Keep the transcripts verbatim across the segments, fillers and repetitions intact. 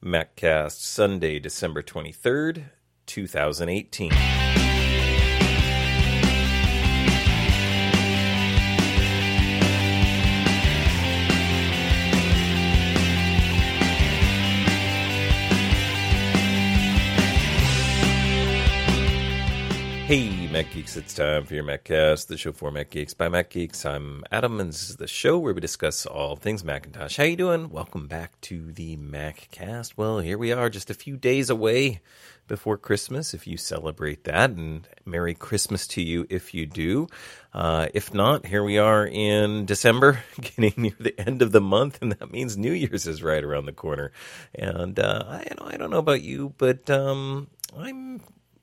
MacCast, Sunday, December twenty-third, twenty eighteen. Hey, Mac Geeks, it's time for your MacCast, the show for Mac Geeks by Mac Geeks. I'm Adam, and this is the show where we discuss all things Macintosh. How you doing? Welcome back to the MacCast. Well, here we are, just a few days away before Christmas, if you celebrate that, and Merry Christmas to you if you do. Uh, if not, here we are in December, getting near the end of the month, and that means New Year's is right around the corner. And uh, I, you know, I don't know about you, but um, I'm...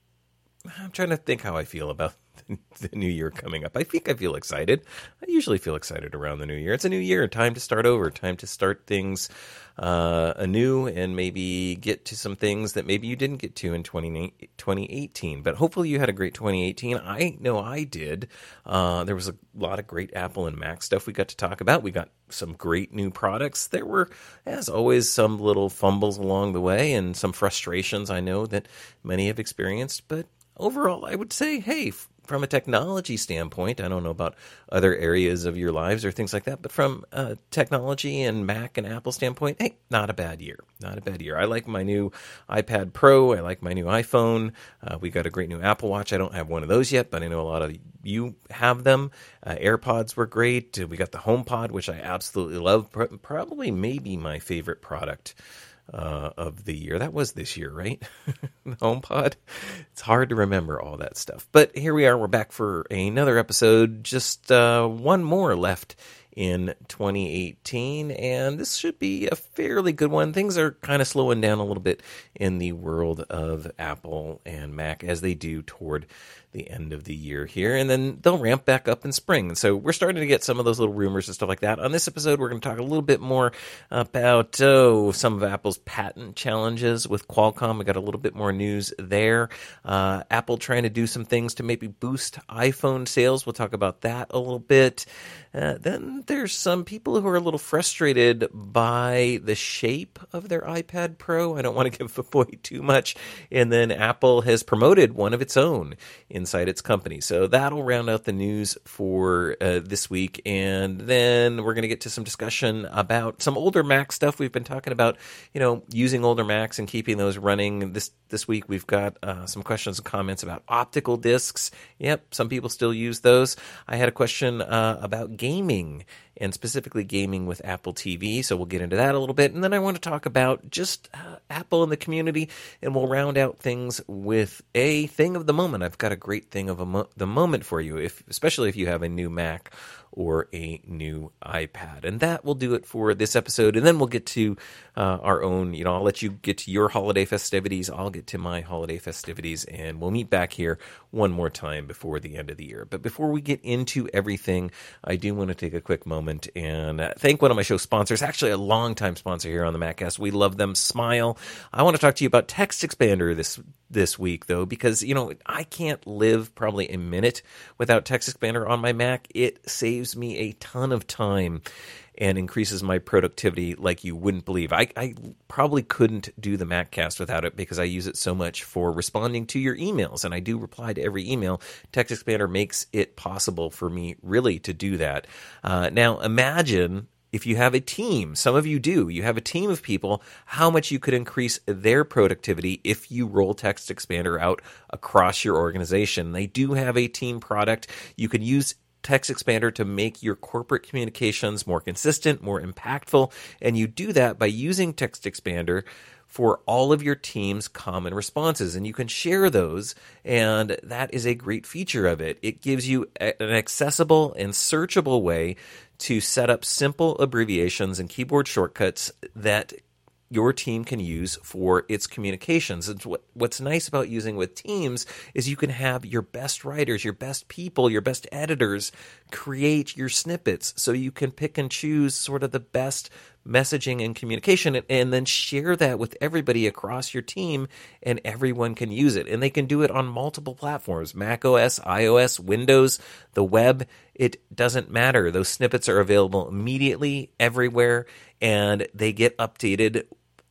I'm trying to think how I feel about the new year coming up. I think I feel excited. I usually feel excited around the new year. It's a new year, time to start over, time to start things uh, anew and maybe get to some things that maybe you didn't get to in twenty eighteen. But hopefully you had a great twenty eighteen. I know I did. Uh, there was a lot of great Apple and Mac stuff we got to talk about. We got some great new products. There were, as always, some little fumbles along the way and some frustrations I know that many have experienced, but overall, I would say, hey, from a technology standpoint, I don't know about other areas of your lives or things like that, but from a technology and Mac and Apple standpoint, hey, not a bad year. Not a bad year. I like my new iPad Pro. I like my new iPhone. Uh, we got a great new Apple Watch. I don't have one of those yet, but I know a lot of you have them. Uh, AirPods were great. We got the HomePod, which I absolutely love. Probably maybe my favorite product Uh, of the year. That was this year, right? The HomePod. It's hard to remember all that stuff. But here we are. We're back for another episode. Just uh, one more left in twenty eighteen, and this should be a fairly good one. Things are kind of slowing down a little bit in the world of Apple and Mac as they do toward the end of the year here, and then they'll ramp back up in spring. And so we're starting to get some of those little rumors and stuff like that. On this episode, we're going to talk a little bit more about oh, some of Apple's patent challenges with Qualcomm. We got a little bit more news there. Uh, Apple trying to do some things to maybe boost iPhone sales. We'll talk about that a little bit. Uh, then there's some people who are a little frustrated by the shape of their iPad Pro. I don't want to give away too much. And then Apple has promoted one of its own inside its company. So that'll round out the news for uh, this week. And then we're going to get to some discussion about some older Mac stuff. We've been talking about, you know, using older Macs and keeping those running. This this week we've got uh, some questions and comments about optical discs. Yep, some people still use those. I had a question uh, about gaming, and specifically gaming with Apple T V, so we'll get into that a little bit. And then I want to talk about just uh, Apple and the community, and we'll round out things with a thing of the moment. I've got a great thing of a mo- the moment for you, if especially if you have a new Mac or a new iPad. And that will do it for this episode. And then we'll get to uh, our own, you know, I'll let you get to your holiday festivities. I'll get to my holiday festivities, and we'll meet back here one more time before the end of the year. But before we get into everything, I do want to take a quick moment and uh, thank one of my show sponsors, actually a longtime sponsor here on the MacCast. We love them, Smile. I want to talk to you about TextExpander this this week, though, because, you know, I can't live probably a minute without TextExpander on my Mac. It saves me a ton of time and increases my productivity like you wouldn't believe. I, I probably couldn't do the MacCast without it because I use it so much for responding to your emails, and I do reply to every email. TextExpander makes it possible for me really to do that. Uh, now, imagine if you have a team, some of you do, you have a team of people, how much you could increase their productivity if you roll TextExpander out across your organization. They do have a team product. You can use TextExpander to make your corporate communications more consistent, more impactful, and you do that by using TextExpander for all of your team's common responses, and you can share those, and that is a great feature of it. It gives you an accessible and searchable way to set up simple abbreviations and keyboard shortcuts that your team can use for its communications. And what, what's nice about using with Teams is you can have your best writers, your best people, your best editors create your snippets, so you can pick and choose sort of the best messaging and communication, and, and then share that with everybody across your team, and everyone can use it. And they can do it on multiple platforms, Mac O S, iOS, Windows, the web. It doesn't matter. Those snippets are available immediately everywhere, and they get updated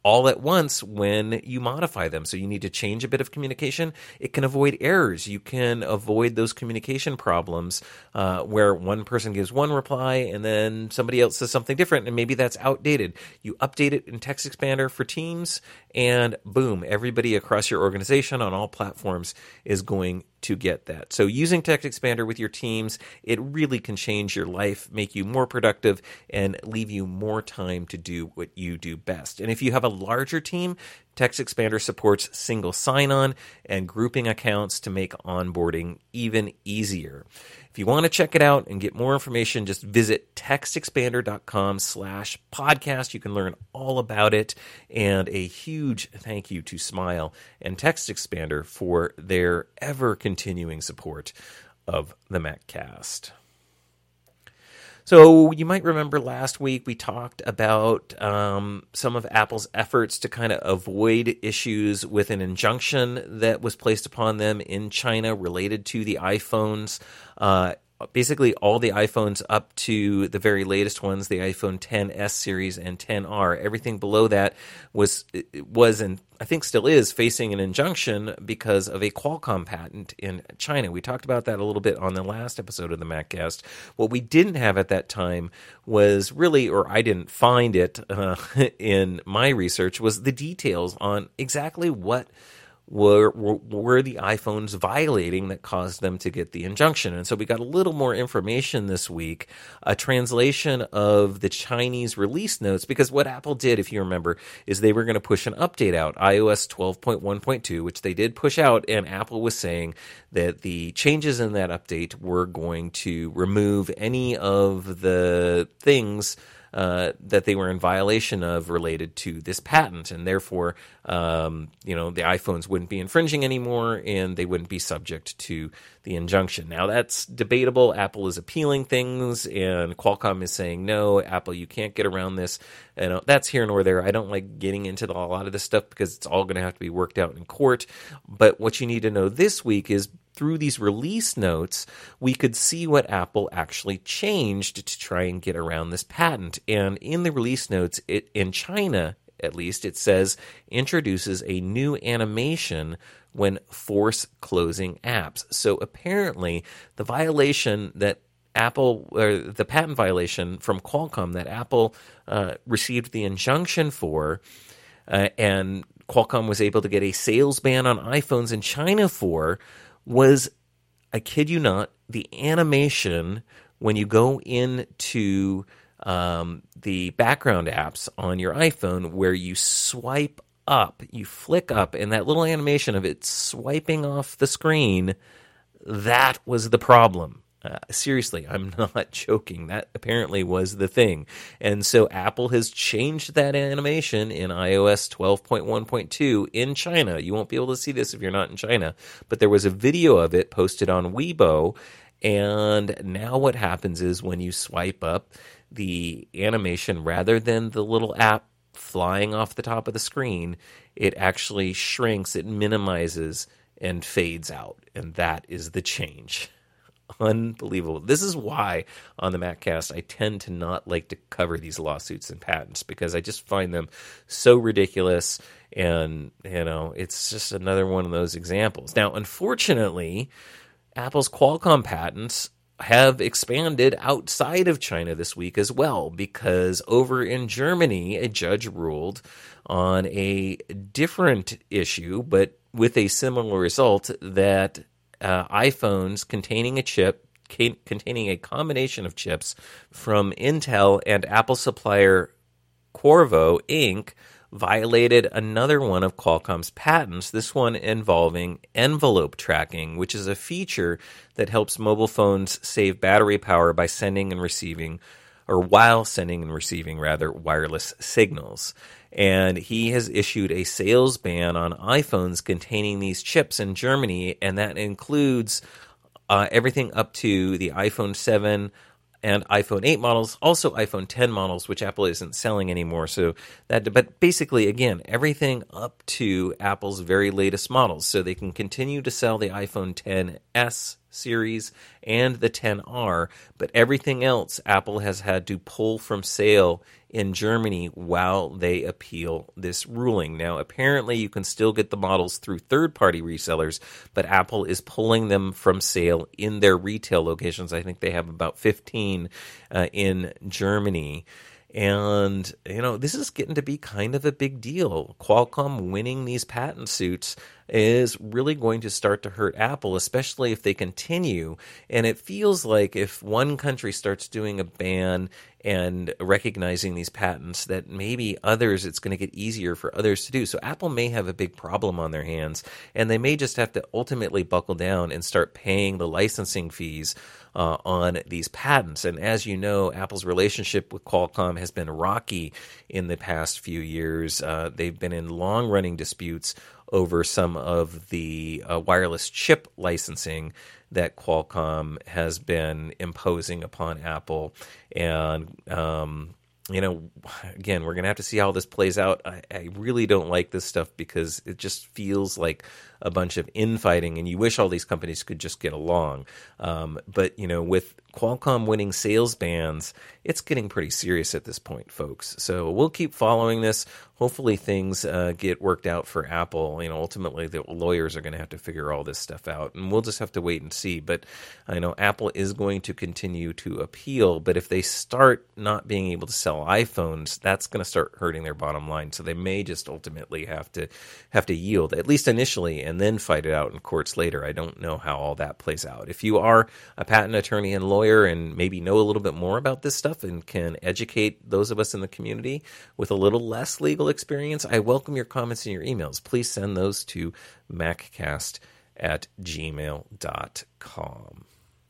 all at once when you modify them. So you need to change a bit of communication. It can avoid errors. You can avoid those communication problems uh, where one person gives one reply and then somebody else says something different, and maybe that's outdated. You update it in TextExpander for Teams, and boom, everybody across your organization on all platforms is going to get that. So using TextExpander with your teams, it really can change your life, make you more productive, and leave you more time to do what you do best. And if you have a larger team, TextExpander supports single sign-on and grouping accounts to make onboarding even easier. If you want to check it out and get more information, just visit textexpander.com slash podcast. You can learn all about it. And a huge thank you to Smile and TextExpander for their ever-continuing support of the MacCast. So you might remember last week we talked about um, some of Apple's efforts to kind of avoid issues with an injunction that was placed upon them in China related to the iPhones. Uh, basically, all the iPhones up to the very latest ones, the iPhone X S series and X R, everything below that was was and I think still is facing an injunction because of a Qualcomm patent in China. We talked about that a little bit on the last episode of the MacCast. What we didn't have at that time was really, or I didn't find it uh, in my research, was the details on exactly what Were, were were the iPhones violating that caused them to get the injunction. And so we got a little more information this week, a translation of the Chinese release notes, because what Apple did, if you remember, is they were going to push an update out, i O S twelve point one point two, which they did push out, and Apple was saying that the changes in that update were going to remove any of the things Uh, that they were in violation of related to this patent, and therefore, um, you know, the iPhones wouldn't be infringing anymore, and they wouldn't be subject to the injunction. Now, that's debatable. Apple is appealing things, and Qualcomm is saying, no, Apple, you can't get around this. And that's here nor there. I don't like getting into the, a lot of this stuff because it's all going to have to be worked out in court. But what you need to know this week is, through these release notes, we could see what Apple actually changed to try and get around this patent. And in the release notes, it, in China, at least, it says, introduces a new animation when force closing apps. So apparently, the violation that Apple, or the patent violation from Qualcomm that Apple uh, received the injunction for, uh, and Qualcomm was able to get a sales ban on iPhones in China for, was, I kid you not, the animation when you go into um, the background apps on your iPhone where you swipe up, you flick up, and that little animation of it swiping off the screen, that was the problem. Uh, seriously, I'm not joking. That apparently was the thing. And so Apple has changed that animation in i O S twelve point one point two in China. You won't be able to see this if you're not in China, but there was a video of it posted on Weibo. And now what happens is when you swipe up, the animation, rather than the little app flying off the top of the screen, it actually shrinks, it minimizes, and fades out. And that is the change. Unbelievable. This is why on the MacCast I tend to not like to cover these lawsuits and patents, because I just find them so ridiculous, and you know, it's just another one of those examples. Now, unfortunately, Apple's Qualcomm patents have expanded outside of China this week as well, because over in Germany, a judge ruled on a different issue, but with a similar result, that Uh, iPhones containing a chip, ca- containing a combination of chips from Intel and Apple supplier Qorvo, Incorporated, violated another one of Qualcomm's patents, this one involving envelope tracking, which is a feature that helps mobile phones save battery power by sending and receiving, or while sending and receiving, rather, wireless signals. And he has issued a sales ban on iPhones containing these chips in Germany, and that includes uh, everything up to the iPhone seven and iPhone eight models, also iPhone ten models, which Apple isn't selling anymore. So that, but basically, again, everything up to Apple's very latest models, so they can continue to sell the iPhone X S series and the ten R, but everything else Apple has had to pull from sale in Germany while they appeal this ruling. Now, apparently you can still get the models through third-party resellers, but Apple is pulling them from sale in their retail locations. I think they have about fifteen uh, in Germany. And, you know, this is getting to be kind of a big deal. Qualcomm winning these patent suits is really going to start to hurt Apple, especially if they continue. And it feels like if one country starts doing a ban and recognizing these patents, that maybe others, it's going to get easier for others to do. So Apple may have a big problem on their hands, and they may just have to ultimately buckle down and start paying the licensing fees Uh, on these patents. And as you know, Apple's relationship with Qualcomm has been rocky in the past few years. Uh, they've been in long-running disputes over some of the uh, wireless chip licensing that Qualcomm has been imposing upon Apple. And um, you know, again, we're going to have to see how this plays out. I, I really don't like this stuff because it just feels like a bunch of infighting, and you wish all these companies could just get along. Um, but, you know, with Qualcomm winning sales bans, it's getting pretty serious at this point, folks. So we'll keep following this. Hopefully things uh, get worked out for Apple. You know, ultimately the lawyers are going to have to figure all this stuff out, and we'll just have to wait and see. But I know Apple is going to continue to appeal, but if they start not being able to sell iPhones, that's going to start hurting their bottom line. So they may just ultimately have to have to yield, at least initially, and then fight it out in courts later. I don't know how all that plays out. If you are a patent attorney and lawyer and maybe know a little bit more about this stuff and can educate those of us in the community with a little less legal experience, I welcome your comments and your emails. Please send those to maccast at gmail dot com.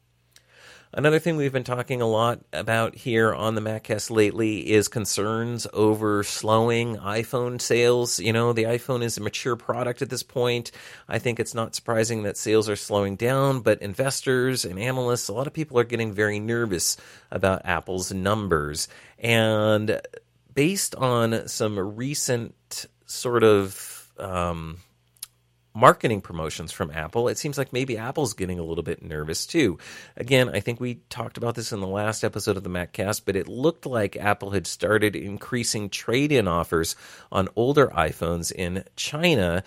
Another thing we've been talking a lot about here on the MacCast lately is concerns over slowing iPhone sales. You know, the iPhone is a mature product at this point. I think it's not surprising that sales are slowing down, but investors and analysts, a lot of people are getting very nervous about Apple's numbers. And based on some recent sort of um, marketing promotions from Apple, it seems like maybe Apple's getting a little bit nervous too. Again, I think we talked about this in the last episode of the MacCast, but it looked like Apple had started increasing trade-in offers on older iPhones in China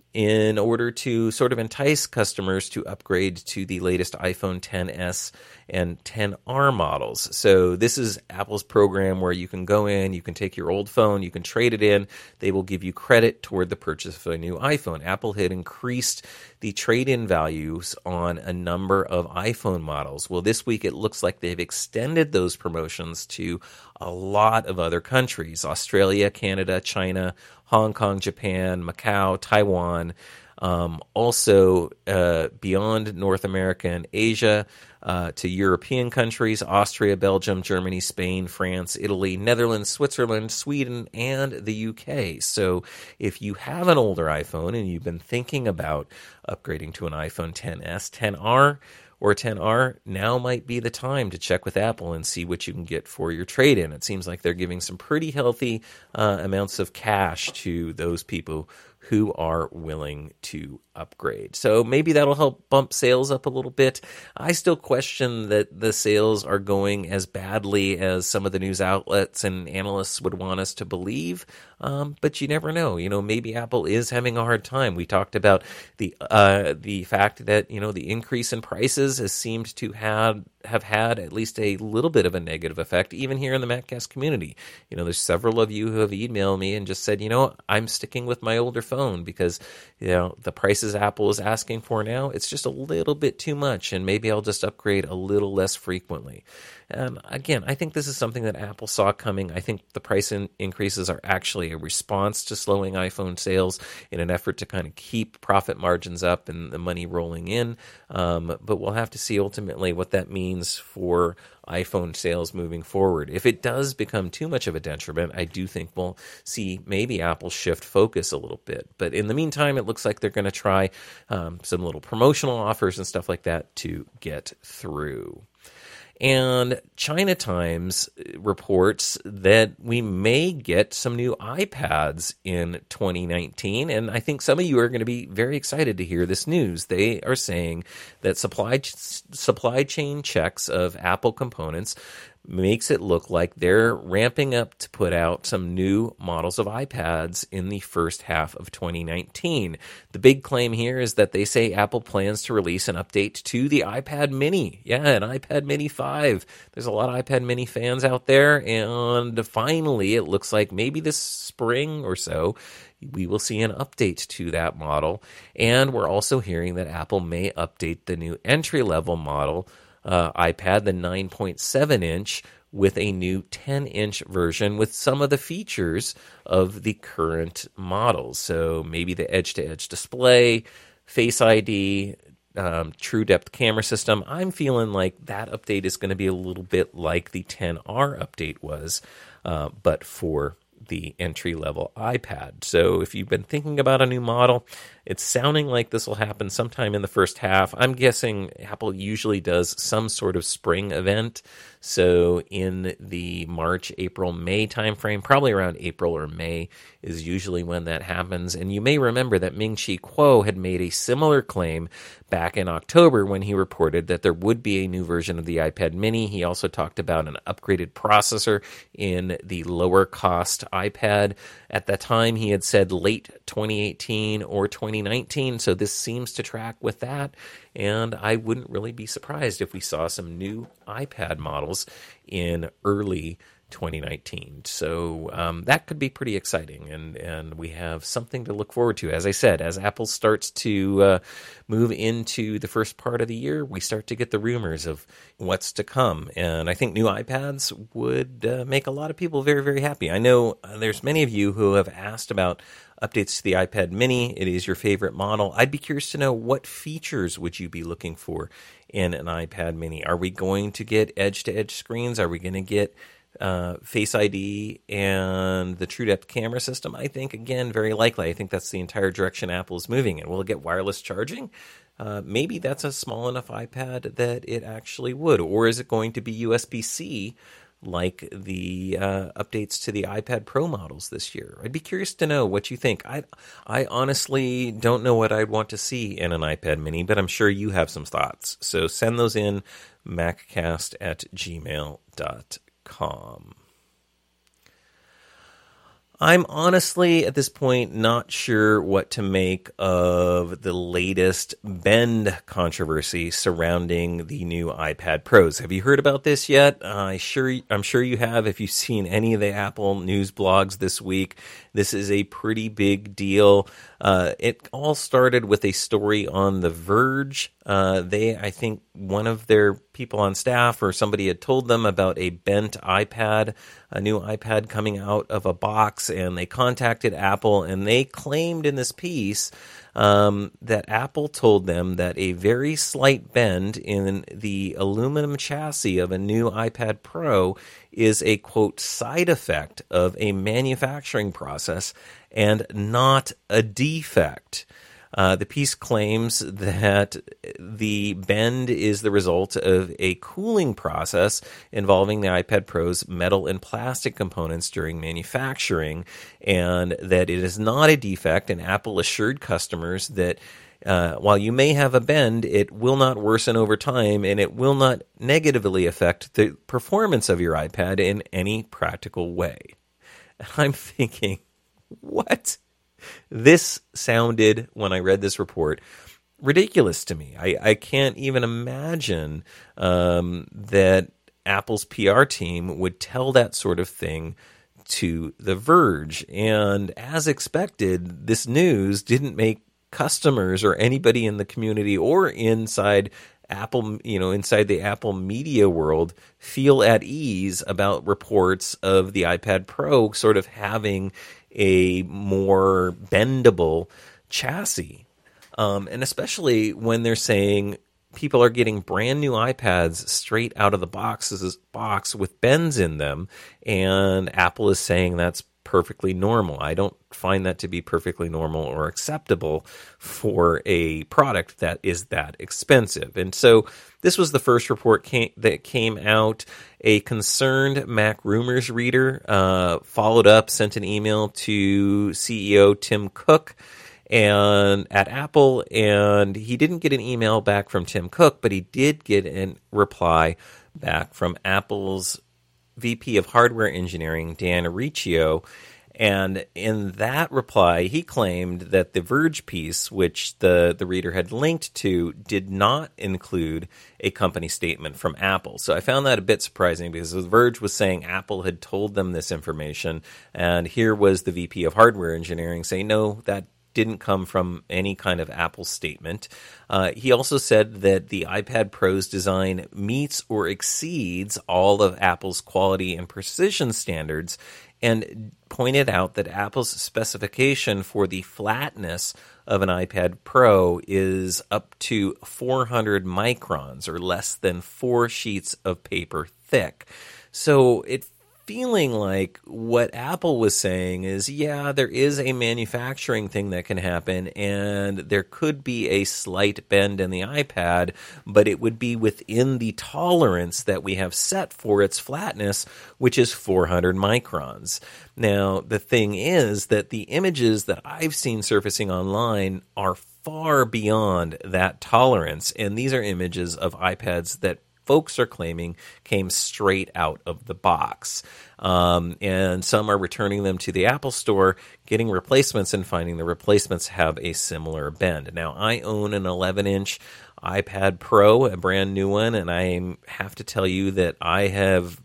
in order to sort of entice customers to upgrade to the latest iPhone X S and X R models. So this is Apple's program where you can go in, you can take your old phone, you can trade it in. They will give you credit toward the purchase of a new iPhone. Apple had increased the trade-in values on a number of iPhone models. Well, this week it looks like they've extended those promotions to a lot of other countries: Australia, Canada, China, Hong Kong, Japan, Macau, Taiwan, um, also uh, beyond North America and Asia uh, to European countries: Austria, Belgium, Germany, Spain, France, Italy, Netherlands, Switzerland, Sweden, and the U K. So if you have an older iPhone and you've been thinking about upgrading to an iPhone X S, X R, or X R, now might be the time to check with Apple and see what you can get for your trade-in. It seems like they're giving some pretty healthy uh, amounts of cash to those people who are willing to upgrade. So maybe that'll help bump sales up a little bit. I still question that the sales are going as badly as some of the news outlets and analysts would want us to believe, um, but you never know. You know, maybe Apple is having a hard time. We talked about the uh, the fact that, you know, the increase in prices has seemed to have have had at least a little bit of a negative effect, even here in the MacCast community. You know, there's several of you who have emailed me and just said, you know, I'm sticking with my older phone because, you know, the prices Apple is asking for now, it's just a little bit too much, and maybe I'll just upgrade a little less frequently. And again, I think this is something that Apple saw coming. I think the price in- increases are actually a response to slowing iPhone sales in an effort to kind of keep profit margins up and the money rolling in. Um, but we'll have to see ultimately what that means for iPhone sales moving forward. If it does become too much of a detriment, I do think we'll see maybe Apple shift focus a little bit. But in the meantime, it looks like they're going to try um, some little promotional offers and stuff like that to get through. And China Times reports that we may get some new iPads in twenty nineteen. And I think some of you are going to be very excited to hear this news. They are saying that supply, supply chain checks of Apple components makes it look like they're ramping up to put out some new models of iPads in the first half of twenty nineteen. The big claim here is that they say Apple plans to release an update to the iPad mini. Yeah, an iPad mini five. There's a lot of iPad mini fans out there, and finally it looks like maybe this spring or so we will see an update to that model. And we're also hearing that Apple may update the new entry-level model Uh, iPad, the nine point seven inch, with a new ten inch version with some of the features of the current models. So maybe the edge-to-edge display, Face I D, um, true depth camera system. I'm feeling like that update is going to be a little bit like the ten R update was, uh, but for the entry-level iPad. So if you've been thinking about a new model, it's sounding like this will happen sometime in the first half. I'm guessing Apple usually does some sort of spring event. So in the March, April, May timeframe, probably around April or May is usually when that happens. And you may remember that Ming-Chi Kuo had made a similar claim back in October when he reported that there would be a new version of the iPad mini. He also talked about an upgraded processor in the lower cost iPad. At that time, he had said late twenty eighteen or twenty nineteen, so this seems to track with that, and I wouldn't really be surprised if we saw some new iPad models in early twenty nineteen. So um, that could be pretty exciting, and, and we have something to look forward to. As I said, as Apple starts to uh, move into the first part of the year, we start to get the rumors of what's to come, and I think new iPads would uh, make a lot of people very, very happy. I know uh, there's many of you who have asked about updates to the iPad mini. It is your favorite model. I'd be curious to know, what features would you be looking for in an iPad mini? Are we going to get edge-to-edge screens? Are we going to get uh, Face I D and the True Depth camera system? I think, again, very likely. I think that's the entire direction Apple is moving in. Will it get wireless charging? Uh, maybe that's a small enough iPad that it actually would. Or is it going to be U S B-C like the uh, updates to the iPad Pro models this year? I'd be curious to know what you think. I I honestly don't know what I'd want to see in an iPad mini, but I'm sure you have some thoughts. So send those in, maccast at gmail dot com. I'm honestly, at this point, not sure what to make of the latest Bend controversy surrounding the new iPad Pros. Have you heard about this yet? Uh, I sure, I'm sure you have if you've seen any of the Apple news blogs this week. This is a pretty big deal. Uh, it all started with a story on The Verge. Uh, they, I think, one of their people on staff or somebody had told them about a bent iPad, a new iPad coming out of a box, and they contacted Apple, and they claimed in this piece um, that Apple told them that a very slight bend in the aluminum chassis of a new iPad Pro is a, quote, side effect of a manufacturing process and not a defect. Uh, the piece claims that the bend is the result of a cooling process involving the iPad Pro's metal and plastic components during manufacturing, and that it is not a defect, and Apple assured customers that uh, while you may have a bend, it will not worsen over time, and it will not negatively affect the performance of your iPad in any practical way. And I'm thinking, what? This sounded, when I read this report, ridiculous to me. I, I can't even imagine um, that Apple's P R team would tell that sort of thing to The Verge. And as expected, this news didn't make customers or anybody in the community or inside Apple, you know, inside the Apple media world feel at ease about reports of the iPad Pro sort of having a more bendable chassis. Um, and especially when they're saying people are getting brand new iPads straight out of the boxes, box with bends in them, and Apple is saying that's perfectly normal. I don't find that to be perfectly normal or acceptable for a product that is that expensive. And so this was the first report came, that came out. A concerned Mac Rumors reader uh, followed up, sent an email to C E O Tim Cook and at Apple, and he didn't get an email back from Tim Cook, but he did get a reply back from Apple's V P of Hardware Engineering, Dan Riccio. And in that reply, he claimed that the Verge piece, which the, the reader had linked to, did not include a company statement from Apple. So I found that a bit surprising because the Verge was saying Apple had told them this information, and here was the V P of Hardware Engineering saying, no, that didn't come from any kind of Apple statement. Uh, he also said that the iPad Pro's design meets or exceeds all of Apple's quality and precision standards, and pointed out that Apple's specification for the flatness of an iPad Pro is up to four hundred microns, or less than four sheets of paper thick. So it feeling like what Apple was saying is, yeah, there is a manufacturing thing that can happen, and there could be a slight bend in the iPad, but it would be within the tolerance that we have set for its flatness, which is four hundred microns. Now, the thing is that the images that I've seen surfacing online are far beyond that tolerance, and these are images of iPads that folks are claiming came straight out of the box. Um, and some are returning them to the Apple Store, getting replacements and finding the replacements have a similar bend. Now, I own an eleven-inch iPad Pro, a brand new one, and I have to tell you that I have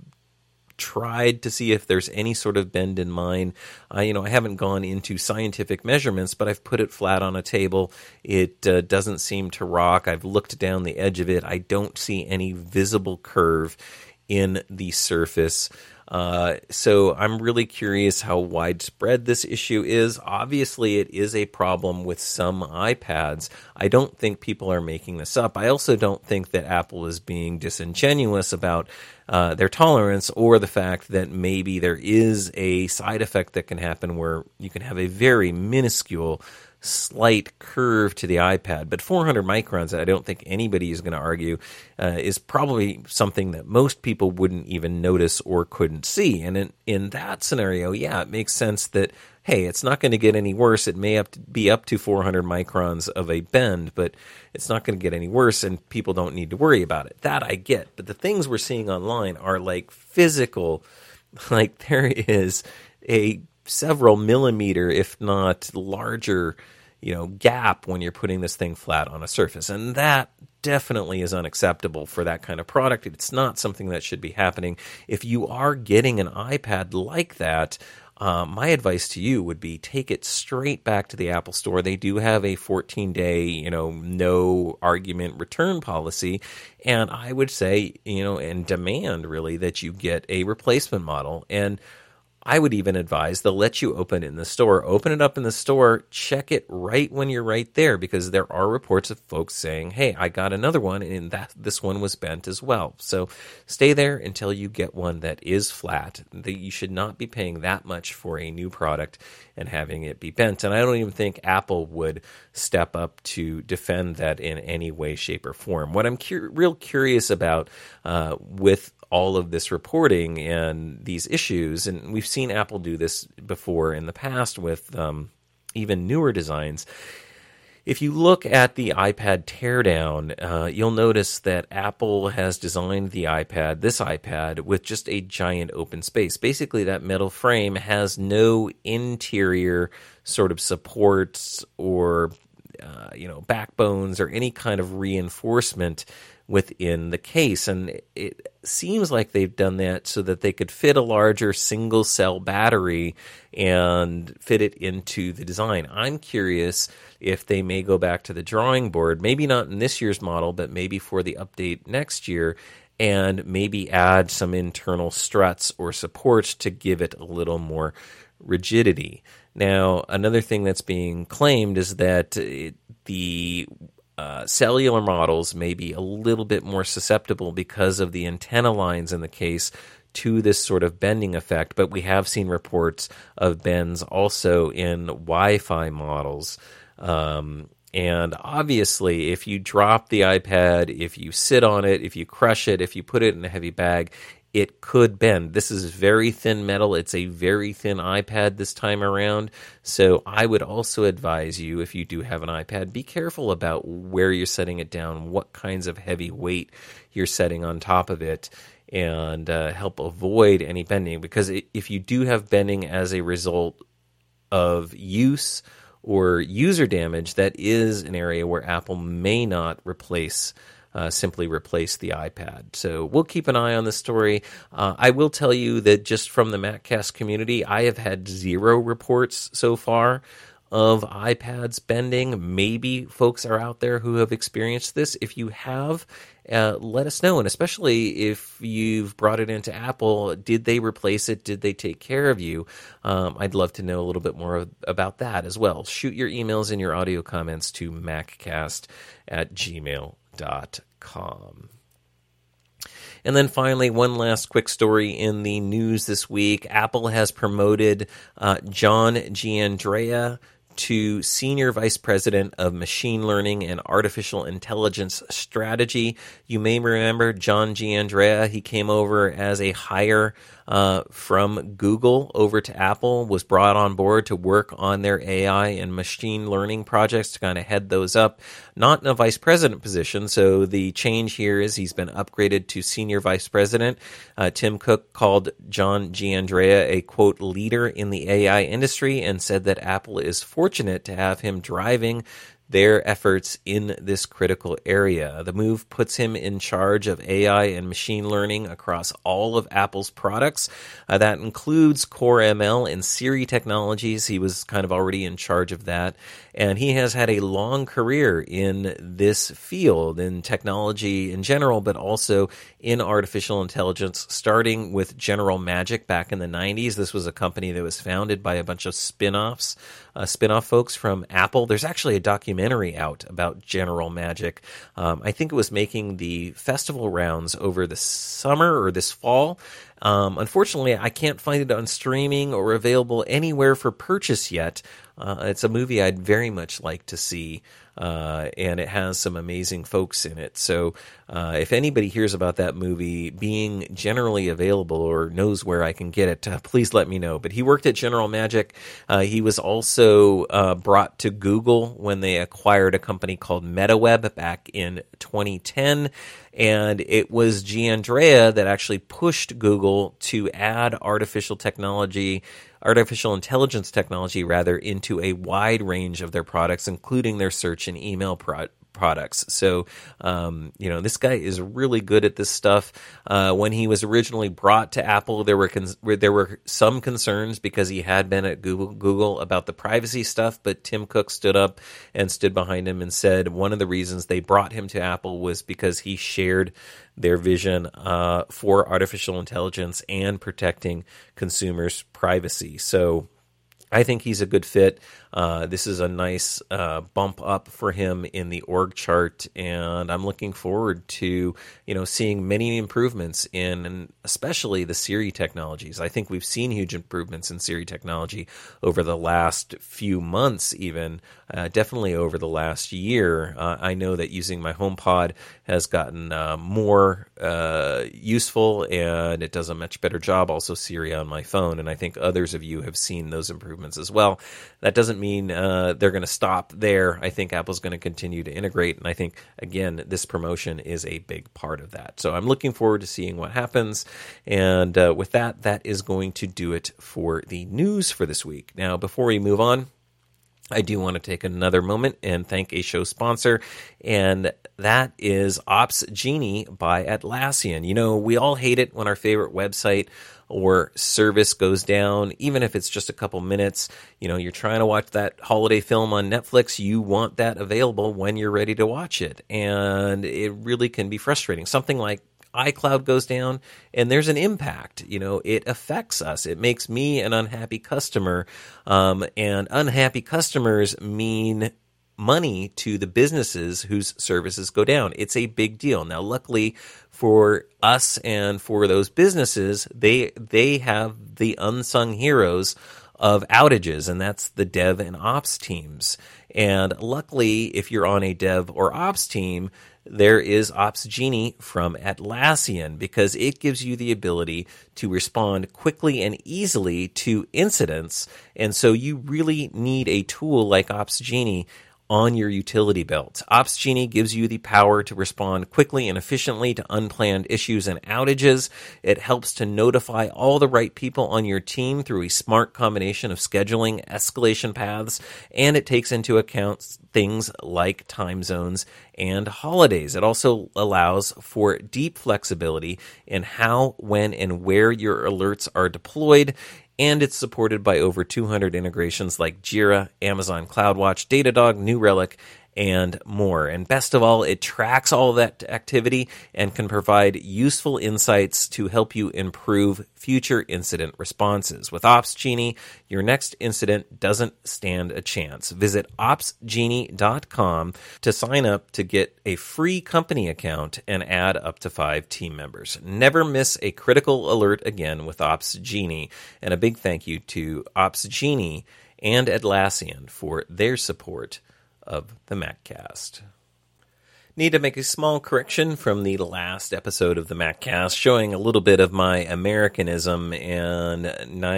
tried to see if there's any sort of bend in mine. Uh, you know, I haven't gone into scientific measurements, but I've put it flat on a table. It uh, doesn't seem to rock. I've looked down the edge of it. I don't see any visible curve in the surface. Uh, so I'm really curious how widespread this issue is. Obviously, it is a problem with some iPads. I don't think people are making this up. I also don't think that Apple is being disingenuous about uh, their tolerance, or the fact that maybe there is a side effect that can happen where you can have a very minuscule slight curve to the iPad. But four hundred microns, I don't think anybody is going to argue, uh, is probably something that most people wouldn't even notice or couldn't see. And in, in that scenario, yeah, it makes sense that, hey, it's not going to get any worse. It may up to be up to four hundred microns of a bend, but it's not going to get any worse, and people don't need to worry about it. That I get. But the things we're seeing online are like physical, like there is a several millimeter, if not larger, you know, gap when you're putting this thing flat on a surface. And that definitely is unacceptable for that kind of product. It's not something that should be happening. If you are getting an iPad like that, uh, my advice to you would be take it straight back to the Apple Store. They do have a fourteen-day, you know, no argument return policy. And I would say, you know, and demand really that you get a replacement model. And I would even advise they'll let you open it in the store. Open it up in the store, check it right when you're right there, because there are reports of folks saying, hey, I got another one, and that this one was bent as well. So stay there until you get one that is flat. That you should not be paying that much for a new product and having it be bent. And I don't even think Apple would step up to defend that in any way, shape, or form. What I'm cu- real curious about uh, with all of this reporting and these issues, and we've seen Apple do this before in the past with um, even newer designs. If you look at the iPad teardown, uh, you'll notice that Apple has designed the iPad, this iPad, with just a giant open space. Basically, that metal frame has no interior sort of supports or uh, you know, backbones or any kind of reinforcement within the case. And it seems like they've done that so that they could fit a larger single cell battery and fit it into the design. I'm curious if they may go back to the drawing board, maybe not in this year's model, but maybe for the update next year, and maybe add some internal struts or supports to give it a little more rigidity. Now, another thing that's being claimed is that it, the Uh, cellular models may be a little bit more susceptible because of the antenna lines in the case to this sort of bending effect, but we have seen reports of bends also in Wi-Fi models. Um, and obviously, if you drop the iPad, if you sit on it, if you crush it, if you put it in a heavy bag, it could bend. This is very thin metal. It's a very thin iPad this time around. So I would also advise you, if you do have an iPad, be careful about where you're setting it down, what kinds of heavy weight you're setting on top of it, and uh, help avoid any bending. Because if you do have bending as a result of use or user damage, that is an area where Apple may not replace Uh, simply replace the iPad. So we'll keep an eye on this story. Uh, I will tell you that just from the MacCast community, I have had zero reports so far of iPads bending. Maybe folks are out there who have experienced this. If you have, uh, let us know. And especially if you've brought it into Apple, did they replace it? Did they take care of you? Um, I'd love to know a little bit more about that as well. Shoot your emails and your audio comments to maccast at gmail dot com. And then finally, one last quick story in the news this week. Apple has promoted uh, John Giandrea to Senior Vice President of Machine Learning and Artificial Intelligence Strategy. You may remember John Giandrea. He came over as a hire uh, from Google over to Apple, was brought on board to work on their A I and machine learning projects to kind of head those up. Not in a vice president position, so the change here is he's been upgraded to Senior Vice President. Uh, Tim Cook called John Giandrea a, quote, leader in the A I industry and said that Apple is fortunate to have him driving their efforts in this critical area. The move puts him in charge of A I and machine learning across all of Apple's products. Uh, that includes Core M L and Siri technologies. He was kind of already in charge of that. And he has had a long career in this field, in technology in general, but also in artificial intelligence, starting with General Magic back in the nineties. This was a company that was founded by a bunch of spin-offs, uh, spin-off folks from Apple. There's actually a documentary out about General Magic. Um, I think it was making the festival rounds over the summer or this fall. Um, unfortunately, I can't find it on streaming or available anywhere for purchase yet. Uh, it's a movie I'd very much like to see, uh, and it has some amazing folks in it. So uh, if anybody hears about that movie being generally available or knows where I can get it, uh, please let me know. But he worked at General Magic. Uh, he was also uh, brought to Google when they acquired a company called MetaWeb back in twenty ten. And it was Giandrea that actually pushed Google to add artificial technology, artificial intelligence technology, rather, into a wide range of their products, including their search and email pro- products. So, um, you know, this guy is really good at this stuff. Uh, when he was originally brought to Apple, there were cons- there were some concerns because he had been at Google, Google about the privacy stuff, but Tim Cook stood up and stood behind him and said one of the reasons they brought him to Apple was because he shared their vision uh, for artificial intelligence and protecting consumers' privacy. So I think he's a good fit. Uh, this is a nice uh, bump up for him in the org chart, and I'm looking forward to, you know, seeing many improvements in, and especially the Siri technologies. I think we've seen huge improvements in Siri technology over the last few months, even uh, definitely over the last year. Uh, I know that using my HomePod has gotten uh, more uh, useful, and it does a much better job. Also, Siri on my phone, and I think others of you have seen those improvements as well. That doesn't mean uh, they're going to stop there. I think Apple's going to continue to integrate, and I think, again, this promotion is a big part of that. So I'm looking forward to seeing what happens, and uh, with that, that is going to do it for the news for this week. Now, before we move on, I do want to take another moment and thank a show sponsor, and that is OpsGenie by Atlassian. You know, we all hate it when our favorite website or service goes down, even if it's just a couple minutes. You know, you're trying to watch that holiday film on Netflix, you want that available when you're ready to watch it, and it really can be frustrating. Something like iCloud goes down and there's an impact. You know, it affects us. It makes me an unhappy customer, um, and unhappy customers mean money to the businesses whose services go down. It's a big deal. Now, luckily for us and for those businesses, they they have the unsung heroes of outages, and that's the dev and ops teams. And luckily, if you're on a dev or ops team, there is OpsGenie from Atlassian, because it gives you the ability to respond quickly and easily to incidents. And so you really need a tool like OpsGenie on your utility belt. OpsGenie gives you the power to respond quickly and efficiently to unplanned issues and outages. It helps to notify all the right people on your team through a smart combination of scheduling, escalation paths, and it takes into account things like time zones and holidays. It also allows for deep flexibility in how, when, and where your alerts are deployed. And it's supported by over two hundred integrations like Jira, Amazon CloudWatch, Datadog, New Relic, and more. And best of all, it tracks all of that activity and can provide useful insights to help you improve future incident responses. With OpsGenie, your next incident doesn't stand a chance. Visit ops genie dot com to sign up to get a free company account and add up to five team members. Never miss a critical alert again with OpsGenie. And a big thank you to OpsGenie and Atlassian for their support of the MacCast. Need to make a small correction from the last episode of the MacCast, showing a little bit of my Americanism and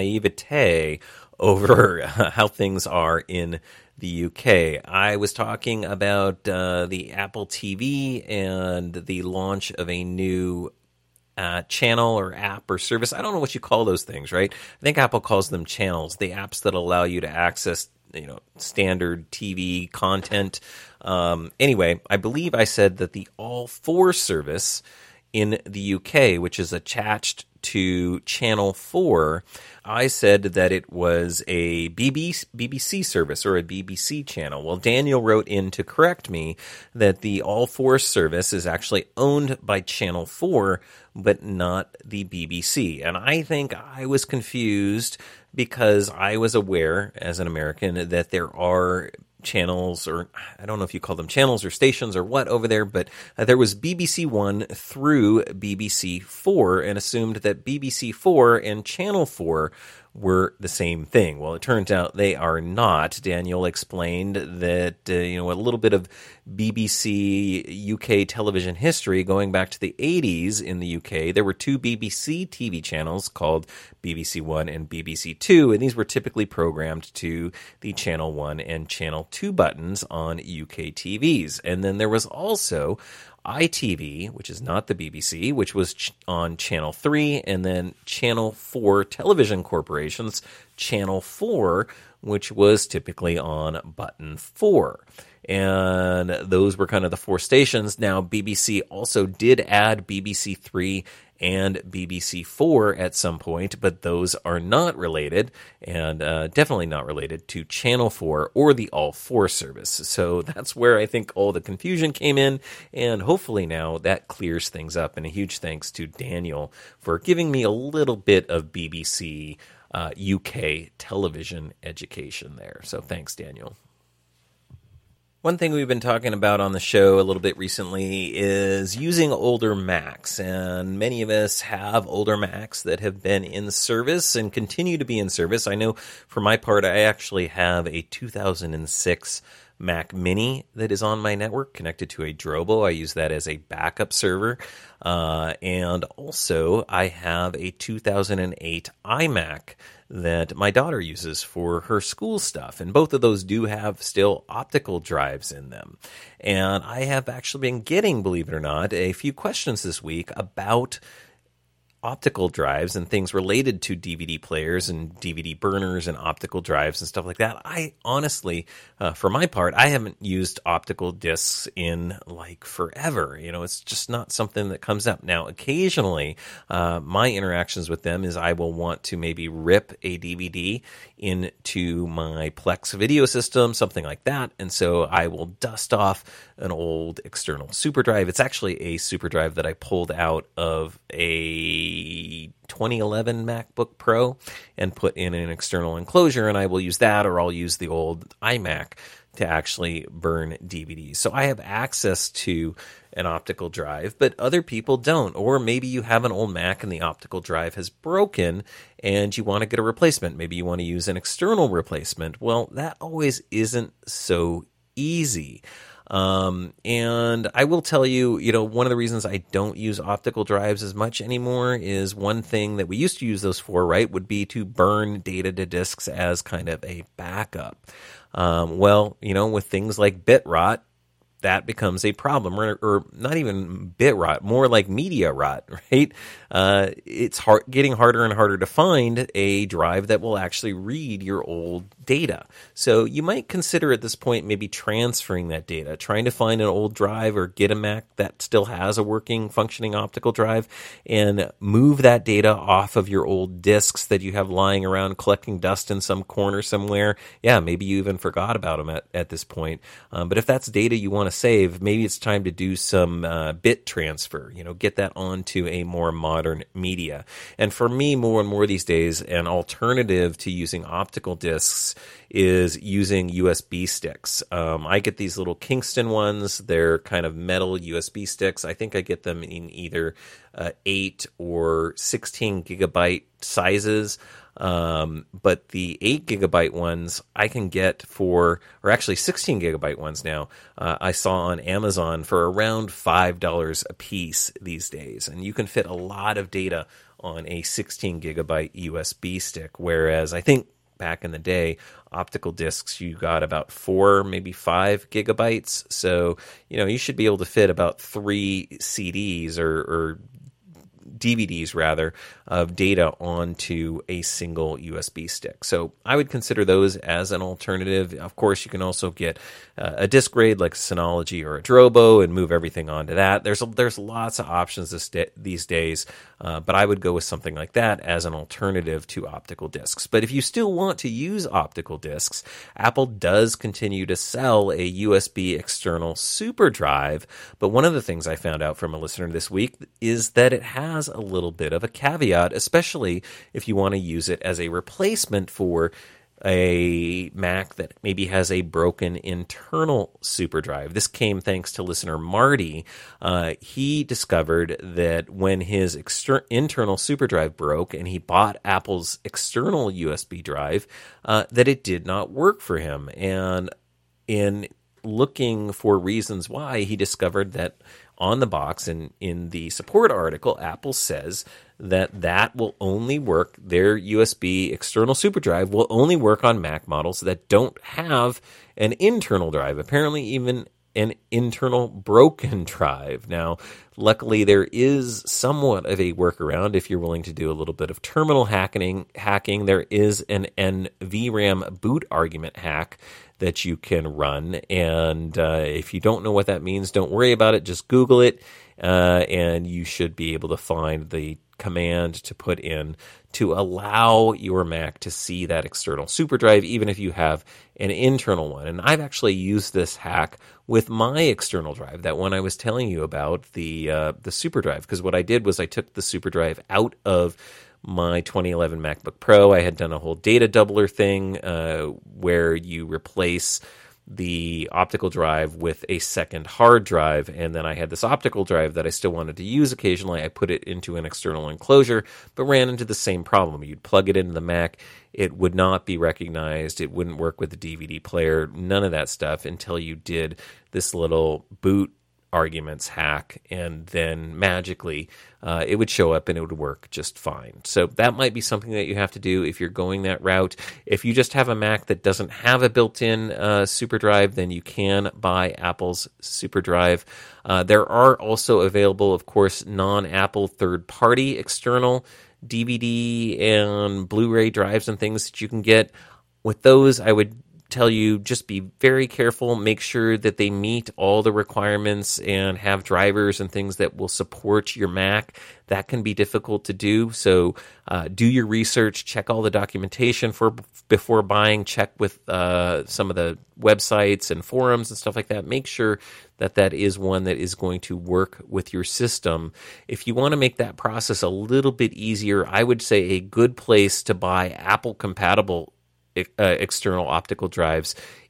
naivete over how things are in the U K. I was talking about uh, the Apple T V and the launch of a new Uh, channel or app or service. I don't know what you call those things, right? I think Apple calls them channels, the apps that allow you to access, you know, standard T V content. Um, anyway, I believe I said that the All four service in the U K, which is attached to Channel four, I said that it was a B B C service or a B B C channel. Well, Daniel wrote in to correct me that the All four service is actually owned by Channel four, but not the B B C. And I think I was confused because I was aware as an American that there are channels, or I don't know if you call them channels or stations or what over there, but uh, there was B B C One through B B C Four, and assumed that B B C Four and Channel Four were the same thing. Well, it turns out they are not. Daniel explained that, uh, you know, a little bit of B B C U K television history going back to the eighties in the U K. There were two B B C T V channels called B B C One and B B C Two, and these were typically programmed to the Channel One and Channel Two buttons on U K T Vs. And then there was also I T V, which is not the B B C, which was ch- on Channel three, and then Channel four Television Corporation's Channel four, which was typically on button four. And those were kind of the four stations. Now, B B C also did add B B C three and B B C four at some point, but those are not related, and uh, definitely not related to Channel four or the All four service. So that's where I think all the confusion came in, and hopefully now that clears things up. And a huge thanks to Daniel for giving me a little bit of B B C uh, U K television education there. So thanks, Daniel. One thing we've been talking about on the show a little bit recently is using older Macs, and many of us have older Macs that have been in service and continue to be in service. I know for my part, I actually have a two thousand six Mac Mini that is on my network connected to a Drobo. I use that as a backup server. Uh, and also I have a two thousand eight iMac that my daughter uses for her school stuff. And both of those do have still optical drives in them. And I have actually been getting, believe it or not, a few questions this week about optical drives and things related to D V D players and D V D burners and optical drives and stuff like that. I honestly, uh, for my part, I haven't used optical discs in like forever. You know, it's just not something that comes up. Now, occasionally, uh, my interactions with them is I will want to maybe rip a D V D into my Plex video system, something like that. And so I will dust off an old external super drive. It's actually a super drive that I pulled out of a twenty eleven MacBook Pro and put in an external enclosure, and I will use that, or I'll use the old iMac to actually burn D V Ds. So I have access to an optical drive, but other people don't. Or maybe you have an old Mac and the optical drive has broken and you want to get a replacement. Maybe you want to use an external replacement. Well, that always isn't so easy. Um, and I will tell you, you know, one of the reasons I don't use optical drives as much anymore is one thing that we used to use those for, right, would be to burn data to disks as kind of a backup. Um, well, you know, with things like bit rot, that becomes a problem, or, or not even bit rot, more like media rot, right? Uh, it's hard, getting harder and harder to find a drive that will actually read your old data. So you might consider at this point maybe transferring that data, trying to find an old drive or get a Mac that still has a working, functioning optical drive and move that data off of your old disks that you have lying around collecting dust in some corner somewhere. Yeah, maybe you even forgot about them at, at this point. Um, but if that's data you want to save, maybe it's time to do some uh, bit transfer, you know, get that onto a more modern media. And for me, more and more these days, an alternative to using optical discs is using U S B sticks. Um, I get these little Kingston ones. They're kind of metal U S B sticks. I think I get them in either uh, eight or sixteen gigabyte sizes. Um, but the eight gigabyte ones I can get for, or actually sixteen gigabyte ones now, uh, I saw on Amazon for around five dollars a piece these days. And you can fit a lot of data on a sixteen gigabyte U S B stick. Whereas I think back in the day, optical discs, you got about four, maybe five gigabytes. So, you know, you should be able to fit about three C Ds or, or D V Ds rather, of data onto a single U S B stick. So I would consider those as an alternative. Of course, you can also get uh, a disk RAID like a Synology or a Drobo and move everything onto that. There's a, there's lots of options this day, these days, uh, but I would go with something like that as an alternative to optical discs. But if you still want to use optical discs, Apple does continue to sell a U S B external super drive. But one of the things I found out from a listener this week is that it has a little bit of a caveat, especially if you want to use it as a replacement for a Mac that maybe has a broken internal super drive. This came thanks to listener Marty. Uh, he discovered that when his exter- internal super drive broke and he bought Apple's external U S B drive, uh, that it did not work for him. And in looking for reasons why, he discovered that on the box and in the support article, Apple says that that will only work, their U S B external super drive will only work on Mac models that don't have an internal drive, apparently even an internal broken drive. Now, luckily, there is somewhat of a workaround if you're willing to do a little bit of terminal hacking. Hacking, there is an N V RAM boot argument hack that you can run. And uh, if you don't know what that means, don't worry about it. Just Google it, uh, and you should be able to find the command to put in to allow your Mac to see that external super drive, even if you have an internal one. And I've actually used this hack with my external drive, that one I was telling you about, the uh, the super drive. Because what I did was I took the super drive out of my twenty eleven MacBook Pro. I had done a whole data doubler thing uh, where you replace the optical drive with a second hard drive, and then I had this optical drive that I still wanted to use occasionally. I put it into an external enclosure, but ran into the same problem. You'd plug it into the Mac, it would not be recognized, it wouldn't work with the D V D player, none of that stuff until you did this little boot arguments hack, and then magically uh, it would show up and it would work just fine. So that might be something that you have to do if you're going that route. If you just have a Mac that doesn't have a built-in uh, super drive, then you can buy Apple's super drive. Uh, there are also available, of course, non-Apple third-party external D V D and Blu-ray drives and things that you can get. With those, I would tell you just be very careful, make sure that they meet all the requirements and have drivers and things that will support your Mac. That can be difficult to do, so uh, do your research, check all the documentation for before buying, check with uh, some of the websites and forums and stuff like that. Make sure that that is one that is going to work with your system. If you want to make that process a little bit easier, I would say a good place to buy Apple compatible Uh, external optical drives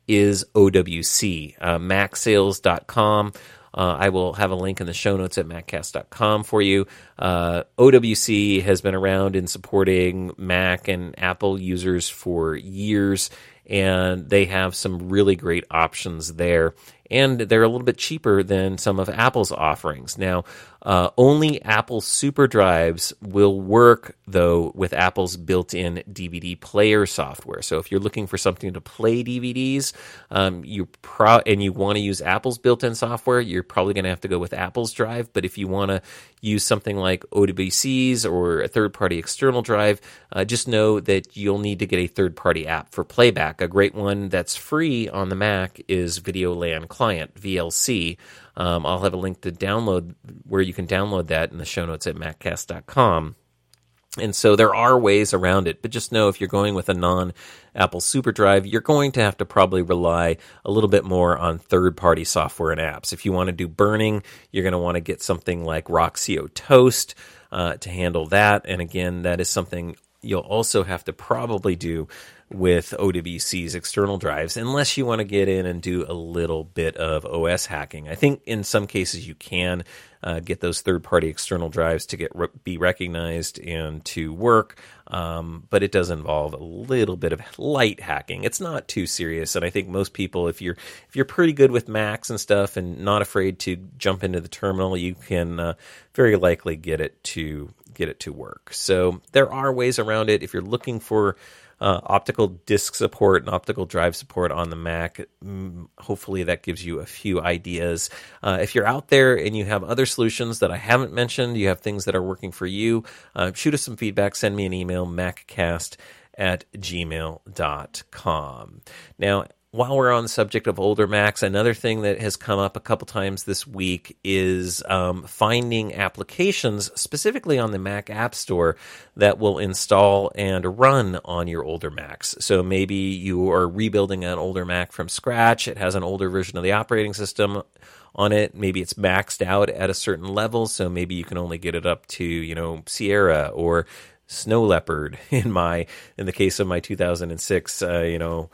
is O W C, uh, mac sales dot com. Uh, I will have a link in the show notes at mac cast dot com for you. Uh, O W C has been around in supporting Mac and Apple users for years, and they have some really great options there. And they're a little bit cheaper than some of Apple's offerings. Now, uh, only Apple Super Drives will work, though, with Apple's built-in D V D player software. So if you're looking for something to play D V Ds um, you pro- and you want to use Apple's built-in software, you're probably going to have to go with Apple's drive. But if you want to use something like O W C's or a third-party external drive, uh, just know that you'll need to get a third-party app for playback. A great one that's free on the Mac is Videolan Client, V L C. Um, I'll have a link to download where you can download that in the show notes at mac cast dot com. And so there are ways around it, but just know if you're going with a non-Apple SuperDrive, you're going to have to probably rely a little bit more on third-party software and apps. If you want to do burning, you're going to want to get something like Roxio Toast uh, to handle that. And again, that is something you'll also have to probably do with O W C's external drives, unless you want to get in and do a little bit of O S hacking. I think in some cases you can uh, get those third-party external drives to get re- be recognized and to work, um, but it does involve a little bit of light hacking. It's not too serious, and I think most people, if you're if you're pretty good with Macs and stuff and not afraid to jump into the terminal, you can uh, very likely get it to get it to work. So there are ways around it. If you're looking for Uh, optical disk support and optical drive support on the Mac, mm, hopefully that gives you a few ideas. Uh, if you're out there and you have other solutions that I haven't mentioned, you have things that are working for you, uh, shoot us some feedback, send me an email, maccast at gmail dot com. Now, while we're on the subject of older Macs, another thing that has come up a couple times this week is um, finding applications, specifically on the Mac App Store, that will install and run on your older Macs. So maybe you are rebuilding an older Mac from scratch. It has an older version of the operating system on it. Maybe it's maxed out at a certain level, so maybe you can only get it up to, you know, Sierra or Snow Leopard. In my, in the case of my two thousand six, uh, you know,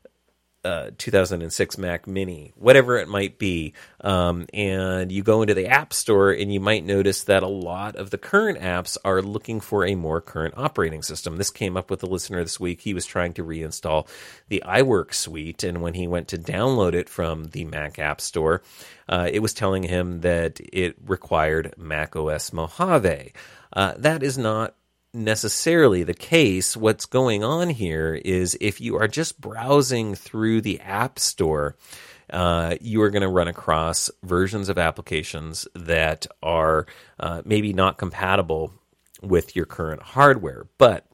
Uh, two thousand six Mac Mini, whatever it might be, um, and you go into the App Store and you might notice that a lot of the current apps are looking for a more current operating system. This came up with a listener this week. He was trying to reinstall the iWork suite, and when he went to download it from the Mac App Store, uh, it was telling him that it required macOS Mojave. Uh, that is not necessarily the case. What's going on here is if you are just browsing through the App Store, uh, you are going to run across versions of applications that are uh, maybe not compatible with your current hardware. But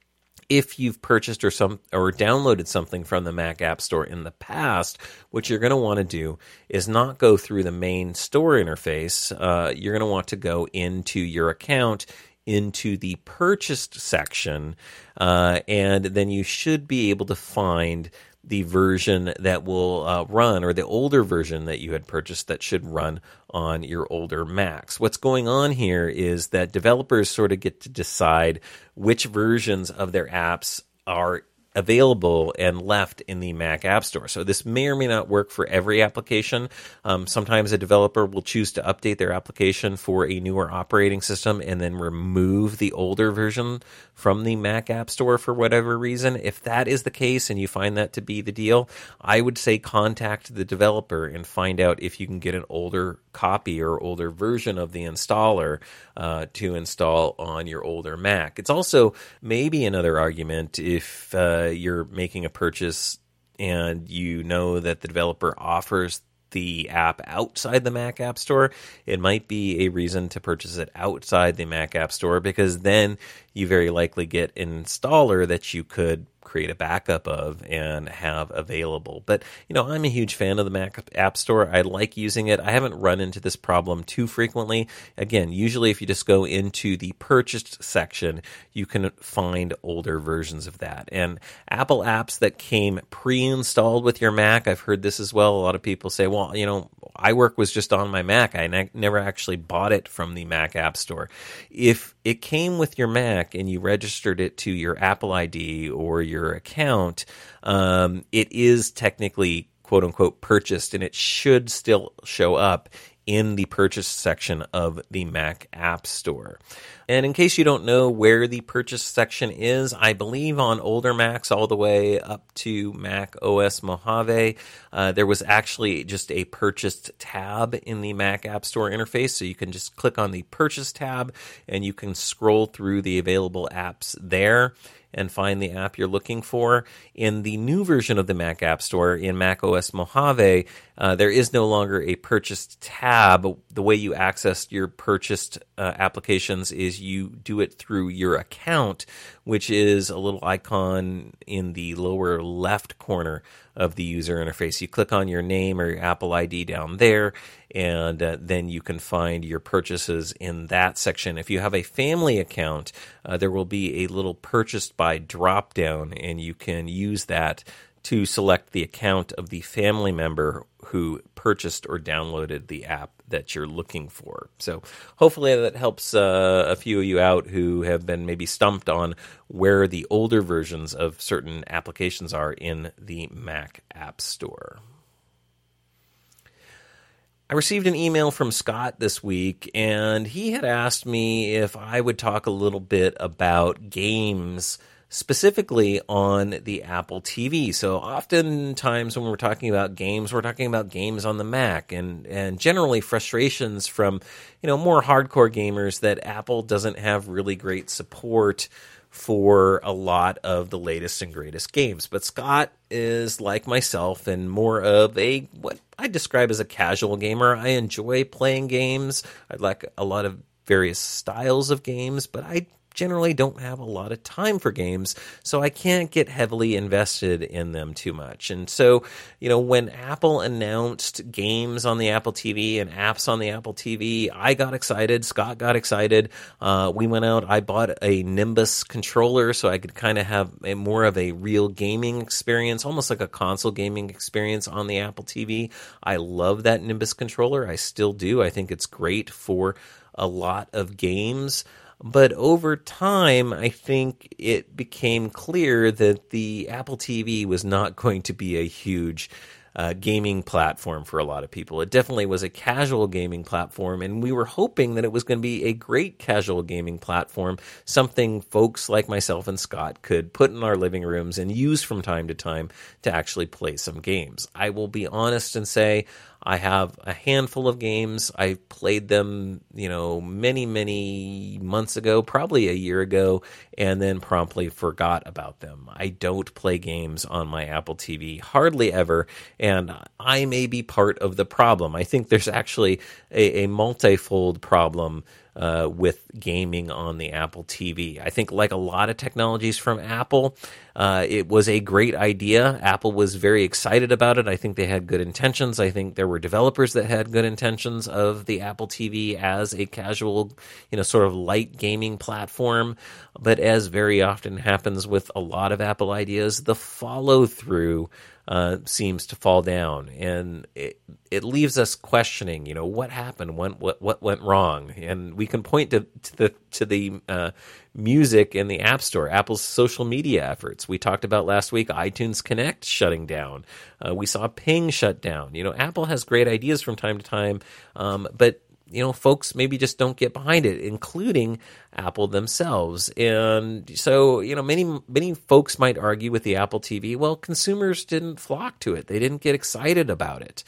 if you've purchased or some or downloaded something from the Mac App Store in the past, what you're going to want to do is not go through the main store interface. Uh, you're going to want to go into your account, into the purchased section, uh, and then you should be able to find the version that will uh, run, or the older version that you had purchased that should run on your older Macs. What's going on here is that developers sort of get to decide which versions of their apps are available and left in the Mac App Store. So this may or may not work for every application. Um, sometimes a developer will choose to update their application for a newer operating system and then remove the older version from the Mac App Store for whatever reason. If that is the case and you find that to be the deal, I would say contact the developer and find out if you can get an older copy or older version of the installer uh, to install on your older Mac. It's also maybe another argument if uh, you're making a purchase and you know that the developer offers the app outside the Mac App Store. It might be a reason to purchase it outside the Mac App Store, because then you very likely get an installer that you could create a backup of and have available. But, you know, I'm a huge fan of the Mac App Store. I like using it. I haven't run into this problem too frequently. Again, usually if you just go into the purchased section, you can find older versions of that. And Apple apps that came pre-installed with your Mac, I've heard this as well. A lot of people say, well, you know, iWork was just on my Mac. I ne- never actually bought it from the Mac App Store. If it came with your Mac and you registered it to your Apple I D or your account, um, it is technically quote unquote purchased, and it should still show up in the purchase section of the Mac App Store. And in case you don't know where the purchase section is, I believe on older Macs all the way up to Mac O S Mojave, uh, there was actually just a purchased tab in the Mac App Store interface. So you can just click on the purchase tab and you can scroll through the available apps there and find the app you're looking for. In the new version of the Mac App Store, in Mac O S Mojave, uh, there is no longer a purchased tab. The way you access your purchased uh, applications is you do it through your account, which is a little icon in the lower left corner of the user interface. You click on your name or your Apple I D down there, and uh, then you can find your purchases in that section. If you have a family account, uh, there will be a little purchased by drop down, and you can use that to select the account of the family member who purchased or downloaded the app that you're looking for. So hopefully that helps uh, a few of you out who have been maybe stumped on where the older versions of certain applications are in the Mac App Store. I received an email from Scott this week, and he had asked me if I would talk a little bit about games specifically on the Apple T V. So oftentimes when we're talking about games, we're talking about games on the Mac, and, and generally frustrations from, you know, more hardcore gamers that Apple doesn't have really great support for a lot of the latest and greatest games. But Scott is like myself and more of a, what I describe as a casual gamer. I enjoy playing games. I like a lot of various styles of games, but I generally don't have a lot of time for games, so I can't get heavily invested in them too much. And so, you know, when Apple announced games on the Apple T V and apps on the Apple T V, I got excited. Scott got excited. Uh, we went out. I bought a Nimbus controller so I could kind of have a, more of a real gaming experience, almost like a console gaming experience on the Apple T V. I love that Nimbus controller. I still do. I think it's great for a lot of games. But over time, I think it became clear that the Apple T V was not going to be a huge uh, gaming platform for a lot of people. It definitely was a casual gaming platform, and we were hoping that it was going to be a great casual gaming platform, something folks like myself and Scott could put in our living rooms and use from time to time to actually play some games. I will be honest and say I have a handful of games. I played them, you know, many, many months ago, probably a year ago, and then promptly forgot about them. I don't play games on my Apple T V, hardly ever, and I may be part of the problem. I think there's actually a, a multifold problem Uh, with gaming on the Apple T V. I think like a lot of technologies from Apple, uh, it was a great idea. Apple was very excited about it. I think they had good intentions. I think there were developers that had good intentions of the Apple T V as a casual, you know, sort of light gaming platform. But as very often happens with a lot of Apple ideas, the follow-through Uh, seems to fall down, and it it leaves us questioning, you know, what happened, when, what what went wrong, and we can point to, to the to the uh, music in the App Store, Apple's social media efforts. We talked about last week iTunes Connect shutting down. Uh, we saw Ping shut down. You know, Apple has great ideas from time to time, um, but you know, folks maybe just don't get behind it, including Apple themselves. And so, you know, many, many folks might argue with the Apple T V, well, consumers didn't flock to it. They didn't get excited about it.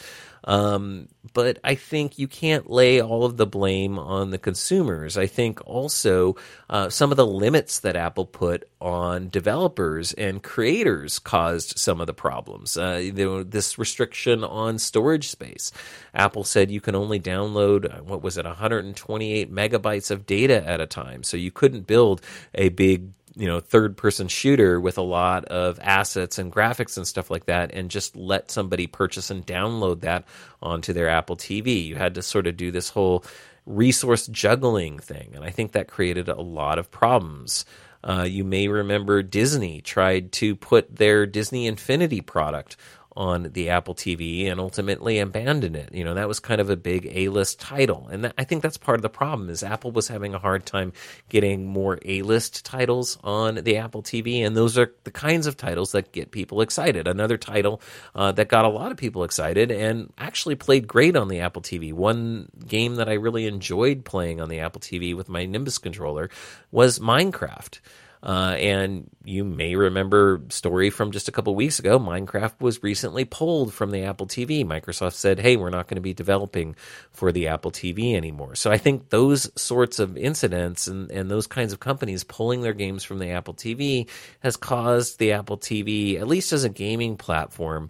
Um, but I think you can't lay all of the blame on the consumers. I think also uh, some of the limits that Apple put on developers and creators caused some of the problems. Uh, you know, this restriction on storage space. Apple said you can only download, what was it, one hundred twenty-eight megabytes of data at a time. So you couldn't build a big, you know, third-person shooter with a lot of assets and graphics and stuff like that and just let somebody purchase and download that onto their Apple T V. You had to sort of do this whole resource juggling thing, and I think that created a lot of problems. Uh, you may remember Disney tried to put their Disney Infinity product on the Apple T V and ultimately abandoned it. You know, that was kind of a big A-list title. And that, I think that's part of the problem is Apple was having a hard time getting more A-list titles on the Apple T V. And those are the kinds of titles that get people excited. Another title uh, that got a lot of people excited and actually played great on the Apple T V. One game that I really enjoyed playing on the Apple T V with my Nimbus controller was Minecraft. Uh, and you may remember a story from just a couple weeks ago. Minecraft was recently pulled from the Apple T V. Microsoft said, hey, we're not going to be developing for the Apple T V anymore. So I think those sorts of incidents and, and those kinds of companies pulling their games from the Apple T V has caused the Apple T V, at least as a gaming platform,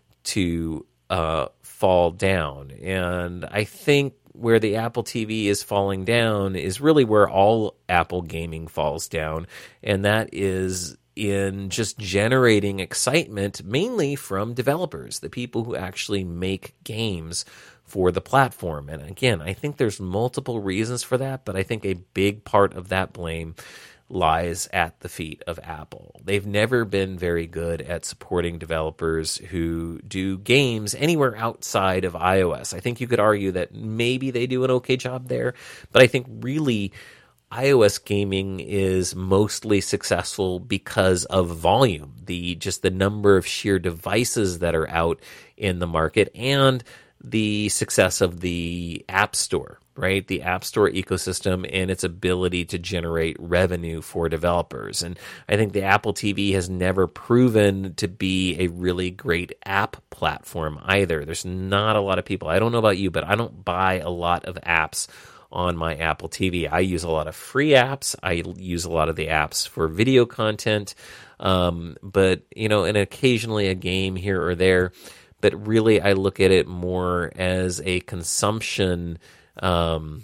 to uh, fall down. And I think where the Apple T V is falling down is really where all Apple gaming falls down, and that is in just generating excitement mainly from developers, the people who actually make games for the platform. And again, I think there's multiple reasons for that, but I think a big part of that blame lies at the feet of Apple. They've never been very good at supporting developers who do games anywhere outside of iOS. I think you could argue that maybe they do an okay job there, but I think really iOS gaming is mostly successful because of volume, the just the number of sheer devices that are out in the market and the success of the App Store, right? The App Store ecosystem and its ability to generate revenue for developers. And I think the Apple T V has never proven to be a really great app platform either. There's not a lot of people, I don't know about you, but I don't buy a lot of apps on my Apple T V. I use a lot of free apps. I use a lot of the apps for video content, um, but, you know, and occasionally a game here or there. But really, I look at it more as a consumption um,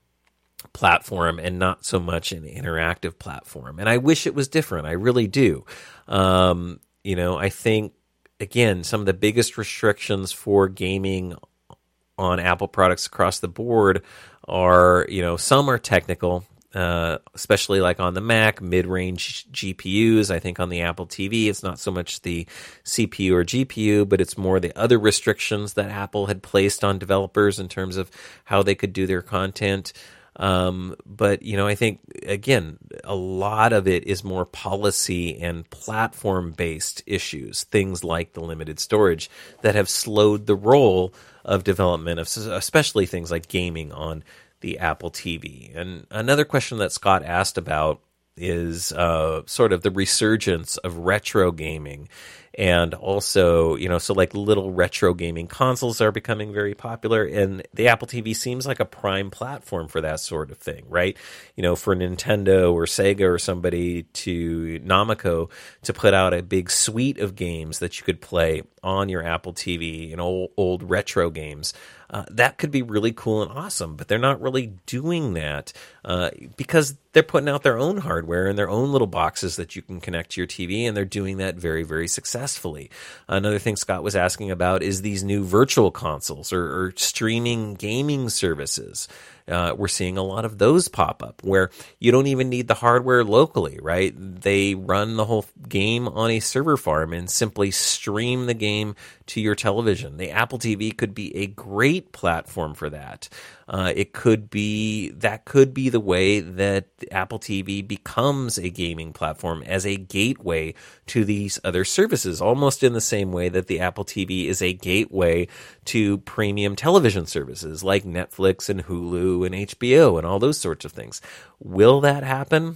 platform and not so much an interactive platform. And I wish it was different. I really do. Um, you know, I think, again, some of the biggest restrictions for gaming on Apple products across the board are, you know, some are technical. Uh, especially like on the Mac, mid-range G P Us. I think on the Apple T V, it's not so much the C P U or G P U, but it's more the other restrictions that Apple had placed on developers in terms of how they could do their content. Um, but, you know, I think, again, a lot of it is more policy and platform-based issues, things like the limited storage that have slowed the roll of development, of especially things like gaming on the Apple T V. And another question that Scott asked about is uh, sort of the resurgence of retro gaming. And also, you know, so like little retro gaming consoles are becoming very popular, and the Apple T V seems like a prime platform for that sort of thing, right? You know, for Nintendo or Sega or somebody to Namco to put out a big suite of games that you could play on your Apple T V, you know, old, old retro games. Uh, that could be really cool and awesome, but they're not really doing that uh, because they're putting out their own hardware and their own little boxes that you can connect to your T V, and they're doing that very, very successfully. Another thing Scott was asking about is these new virtual consoles or, or streaming gaming services. Uh, we're seeing a lot of those pop up where you don't even need the hardware locally, right? They run the whole game on a server farm and simply stream the game to your television. The Apple T V could be a great platform for that. Uh, it could be, that could be the way that Apple T V becomes a gaming platform as a gateway to these other services, almost in the same way that the Apple T V is a gateway to premium television services like Netflix and Hulu and H B O and all those sorts of things. Will that happen?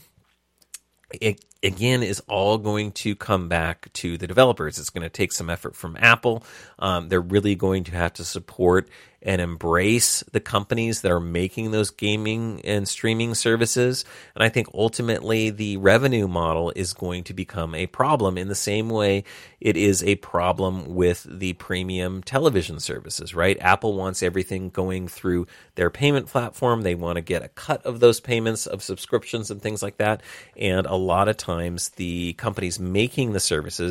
It, again, is all going to come back to the developers. It's going to take some effort from Apple. Um, they're really going to have to support and embrace the companies that are making those gaming and streaming services. And I think ultimately the revenue model is going to become a problem in the same way it is a problem with the premium television services, right? Apple wants everything going through their payment platform. They want to get a cut of those payments of subscriptions and things like that. And a lot of times the companies making the services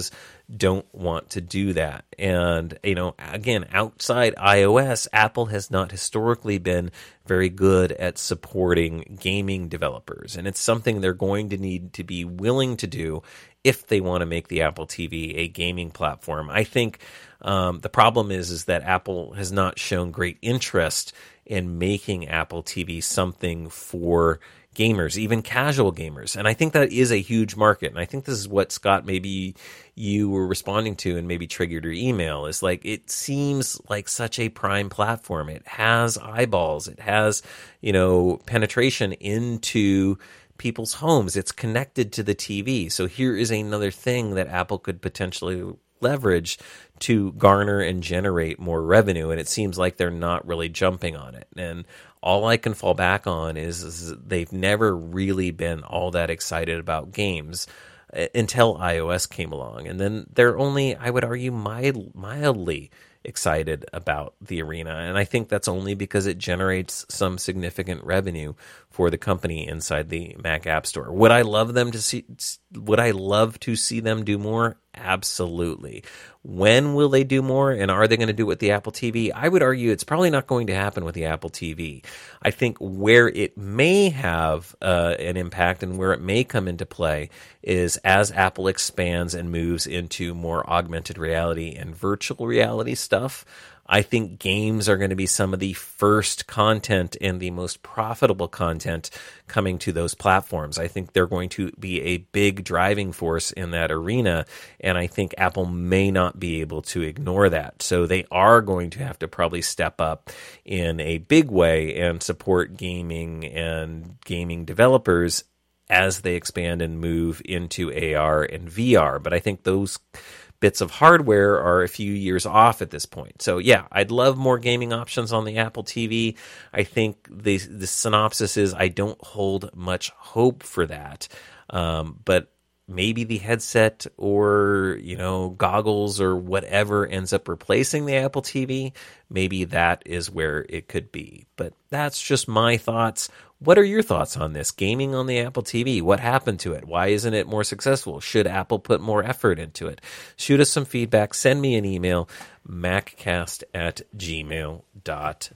don't want to do that. And, you know, again, outside iOS, Apple has not historically been very good at supporting gaming developers. And it's something they're going to need to be willing to do if they want to make the Apple T V a gaming platform. I think um, the problem is, is that Apple has not shown great interest in making Apple T V something for gamers, even casual gamers. And I think that is a huge market. And I think this is what, Scott, maybe you were responding to and maybe triggered your email, is like, it seems like such a prime platform. It has eyeballs. It has, you know, penetration into people's homes. It's connected to the T V. So here is another thing that Apple could potentially leverage to garner and generate more revenue. And it seems like they're not really jumping on it. And all I can fall back on is, is they've never really been all that excited about games until iOS came along. And then they're only, I would argue, mild, mildly excited about the Arena. And I think that's only because it generates some significant revenue for the company inside the Mac App Store. Would I love them to see, would I love to see them do more? Absolutely. When will they do more? And are they going to do it with the Apple T V? I would argue it's probably not going to happen with the Apple T V. I think where it may have uh, an impact and where it may come into play is as Apple expands and moves into more augmented reality and virtual reality stuff. I think games are going to be some of the first content and the most profitable content coming to those platforms. I think they're going to be a big driving force in that arena, and I think Apple may not be able to ignore that. So they are going to have to probably step up in a big way and support gaming and gaming developers as they expand and move into A R and V R. But I think those bits of hardware are a few years off at this point. So yeah, I'd love more gaming options on the Apple T V. I think the the synopsis is I don't hold much hope for that. Um, but maybe the headset or, you know, goggles or whatever ends up replacing the Apple T V, maybe that is where it could be. But that's just my thoughts. What are your thoughts on this? Gaming on the Apple T V, what happened to it? Why isn't it more successful? Should Apple put more effort into it? Shoot us some feedback. Send me an email, maccast at gmail dot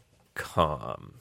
com.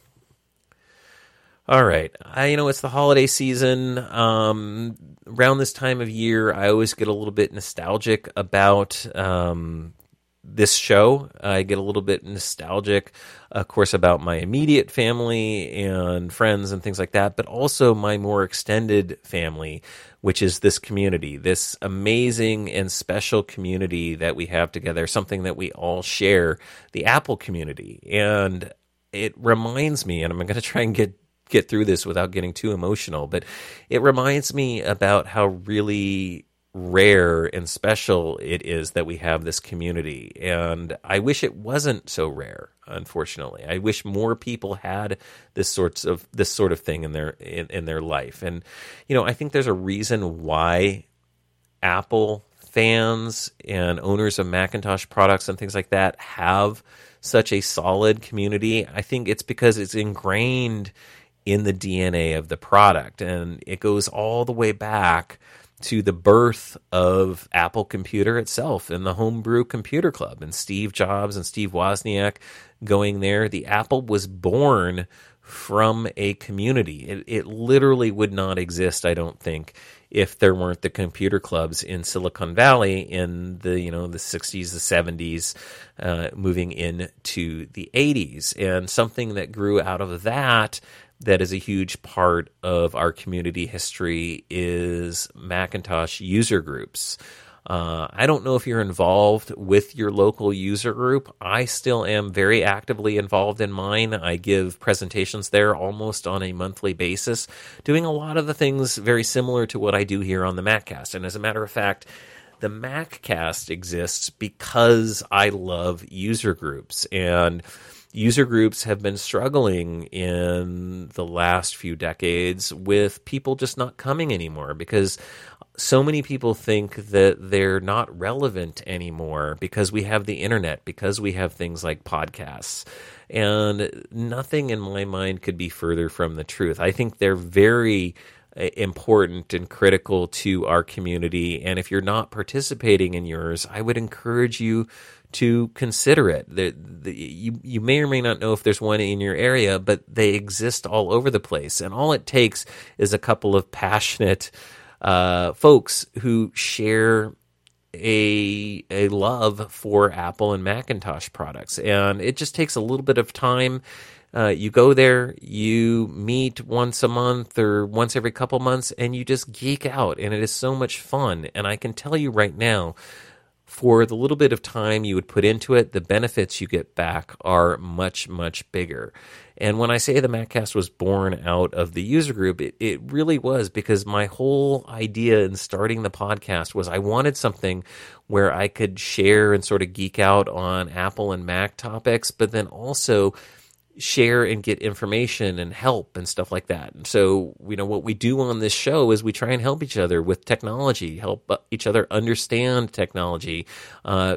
All right. I, you know, it's the holiday season. Um, around this time of year, I always get a little bit nostalgic about um, this show. I get a little bit nostalgic, of course, about my immediate family and friends and things like that, but also my more extended family, which is this community, this amazing and special community that we have together, something that we all share, the Apple community. And it reminds me, and I'm going to try and get get through this without getting too emotional, but it reminds me about how really rare and special it is that we have this community. And I wish it wasn't so rare, unfortunately. I wish more people had this sorts of this sort of thing in their in, in their life. And you know, I think there's a reason why Apple fans and owners of Macintosh products and things like that have such a solid community. I think it's because it's ingrained in the D N A of the product, and it goes all the way back to the birth of Apple Computer itself and the Homebrew Computer Club and Steve Jobs and Steve Wozniak going there. The Apple was born from a community. It, it literally would not exist, I don't think, if there weren't the computer clubs in Silicon Valley in the, you know, the sixties, the seventies, uh, moving into the eighties. And something that grew out of that that is a huge part of our community history is Macintosh user groups. Uh, I don't know if you're involved with your local user group. I still am very actively involved in mine. I give presentations there almost on a monthly basis, doing a lot of the things very similar to what I do here on the MacCast. And as a matter of fact, the MacCast exists because I love user groups. And user groups have been struggling in the last few decades with people just not coming anymore because so many people think that they're not relevant anymore because we have the internet, because we have things like podcasts. And nothing in my mind could be further from the truth. I think they're very important and critical to our community. And if you're not participating in yours, I would encourage you to consider it. The, the, you, you may or may not know if there's one in your area, but they exist all over the place. And all it takes is a couple of passionate uh, folks who share a a love for Apple and Macintosh products. And it just takes a little bit of time. Uh, you go there, you meet once a month or once every couple months, and you just geek out. And it is so much fun. And I can tell you right now, for the little bit of time you would put into it, the benefits you get back are much, much bigger. And when I say the MacCast was born out of the user group, it, it really was, because my whole idea in starting the podcast was I wanted something where I could share and sort of geek out on Apple and Mac topics, but then also share and get information and help and stuff like that. And so, you know, what we do on this show is we try and help each other with technology, help each other understand technology, uh,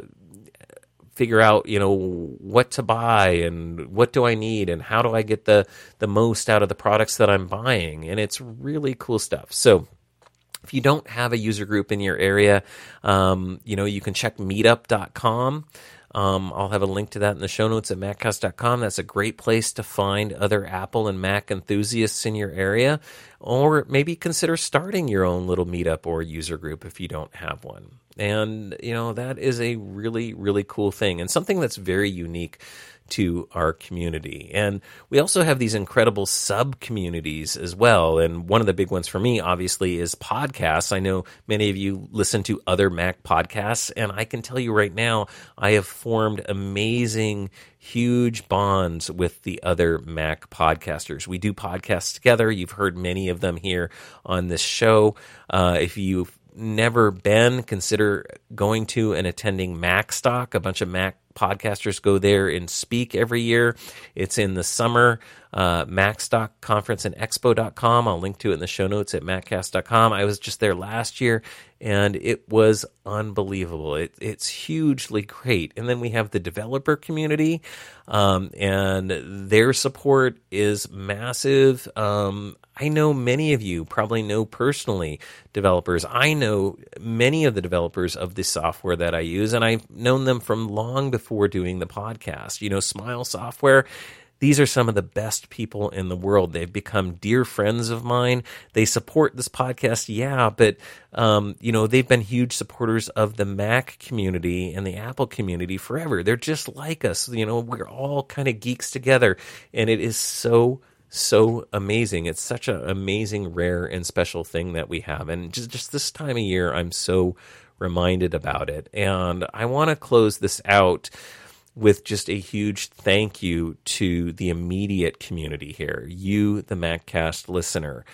figure out, you know, what to buy and what do I need and how do I get the, the most out of the products that I'm buying. And it's really cool stuff. So if you don't have a user group in your area, um, you know, you can check meetup dot com. Um, I'll have a link to that in the show notes at maccast dot com. That's a great place to find other Apple and Mac enthusiasts in your area, or maybe consider starting your own little meetup or user group if you don't have one. And, you know, that is a really, really cool thing and something that's very unique to our community. And we also have these incredible sub-communities as well. And one of the big ones for me, obviously, is podcasts. I know many of you listen to other Mac podcasts, and I can tell you right now, I have formed amazing, huge bonds with the other Mac podcasters. We do podcasts together. You've heard many of them here on this show. Uh, if you've never been, consider going to and attending MacStock. A bunch of Mac podcasters go there and speak every year. It's in the summer. Uh, MacStock Conference and Expo dot com. I'll link to it in the show notes at maccast dot com. I was just there last year, and it was unbelievable. It, it's hugely great. And then we have the developer community, um, and their support is massive. Um, I know many of you probably know personally developers. I know many of the developers of the software that I use, and I've known them from long before doing the podcast. You know, Smile Software, these are some of the best people in the world. They've become dear friends of mine. They support this podcast, yeah, but, um, you know, they've been huge supporters of the Mac community and the Apple community forever. They're just like us. You know, we're all kind of geeks together, and it is so so amazing. It's such an amazing, rare, and special thing that we have. And just, just this time of year, I'm so reminded about it. And I want to close this out with just a huge thank you to the immediate community here, you, the MacCast listener.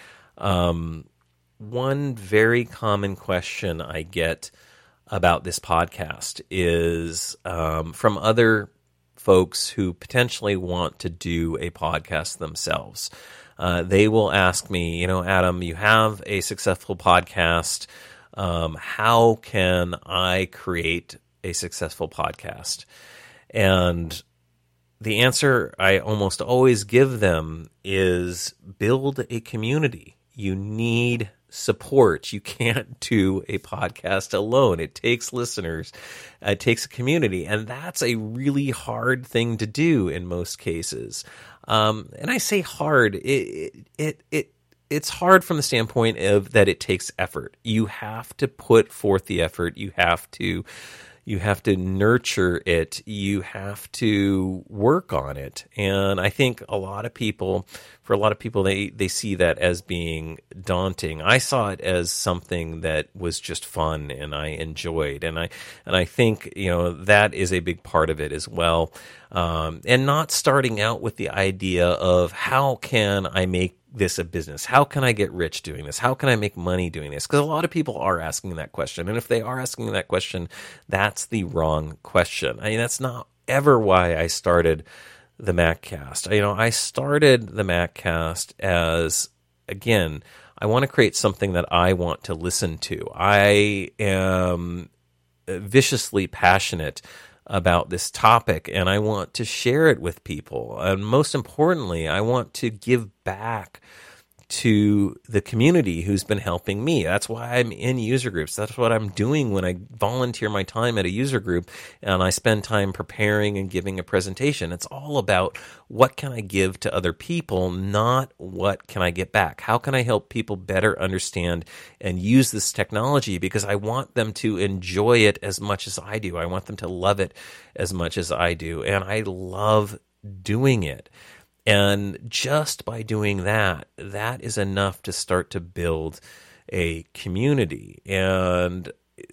Um, one very common question I get about this podcast is um, from other folks who potentially want to do a podcast themselves. Uh, they will ask me, you know, Adam, you have a successful podcast. Um, how can I create a successful podcast? And the answer I almost always give them is build a community. You need support. You can't do a podcast alone. It takes listeners. It takes a community. And that's a really hard thing to do in most cases. Um, and I say hard, it, it, it, it's hard from the standpoint of that it takes effort. You have to put forth the effort. You have to You have to nurture it. You have to work on it. And I think a lot of people, for a lot of people, they, they see that as being daunting. I saw it as something that was just fun and I enjoyed. And I, and I think, you know, that is a big part of it as well. Um, and not starting out with the idea of how can I make this a business? How can I get rich doing this? How can I make money doing this? Because a lot of people are asking that question. And if they are asking that question, that's the wrong question. I mean, that's not ever why I started the MacCast. You know, I started the MacCast as, again, I want to create something that I want to listen to. I am viciously passionate about this topic, and I want to share it with people. And most importantly, I want to give back to the community who's been helping me. That's why I'm in user groups. That's what I'm doing when I volunteer my time at a user group and I spend time preparing and giving a presentation. It's all about what can I give to other people, not what can I get back. How can I help people better understand and use this technology, because I want them to enjoy it as much as I do. I want them to love it as much as I do. And I love doing it. And just by doing that, that is enough to start to build a community. And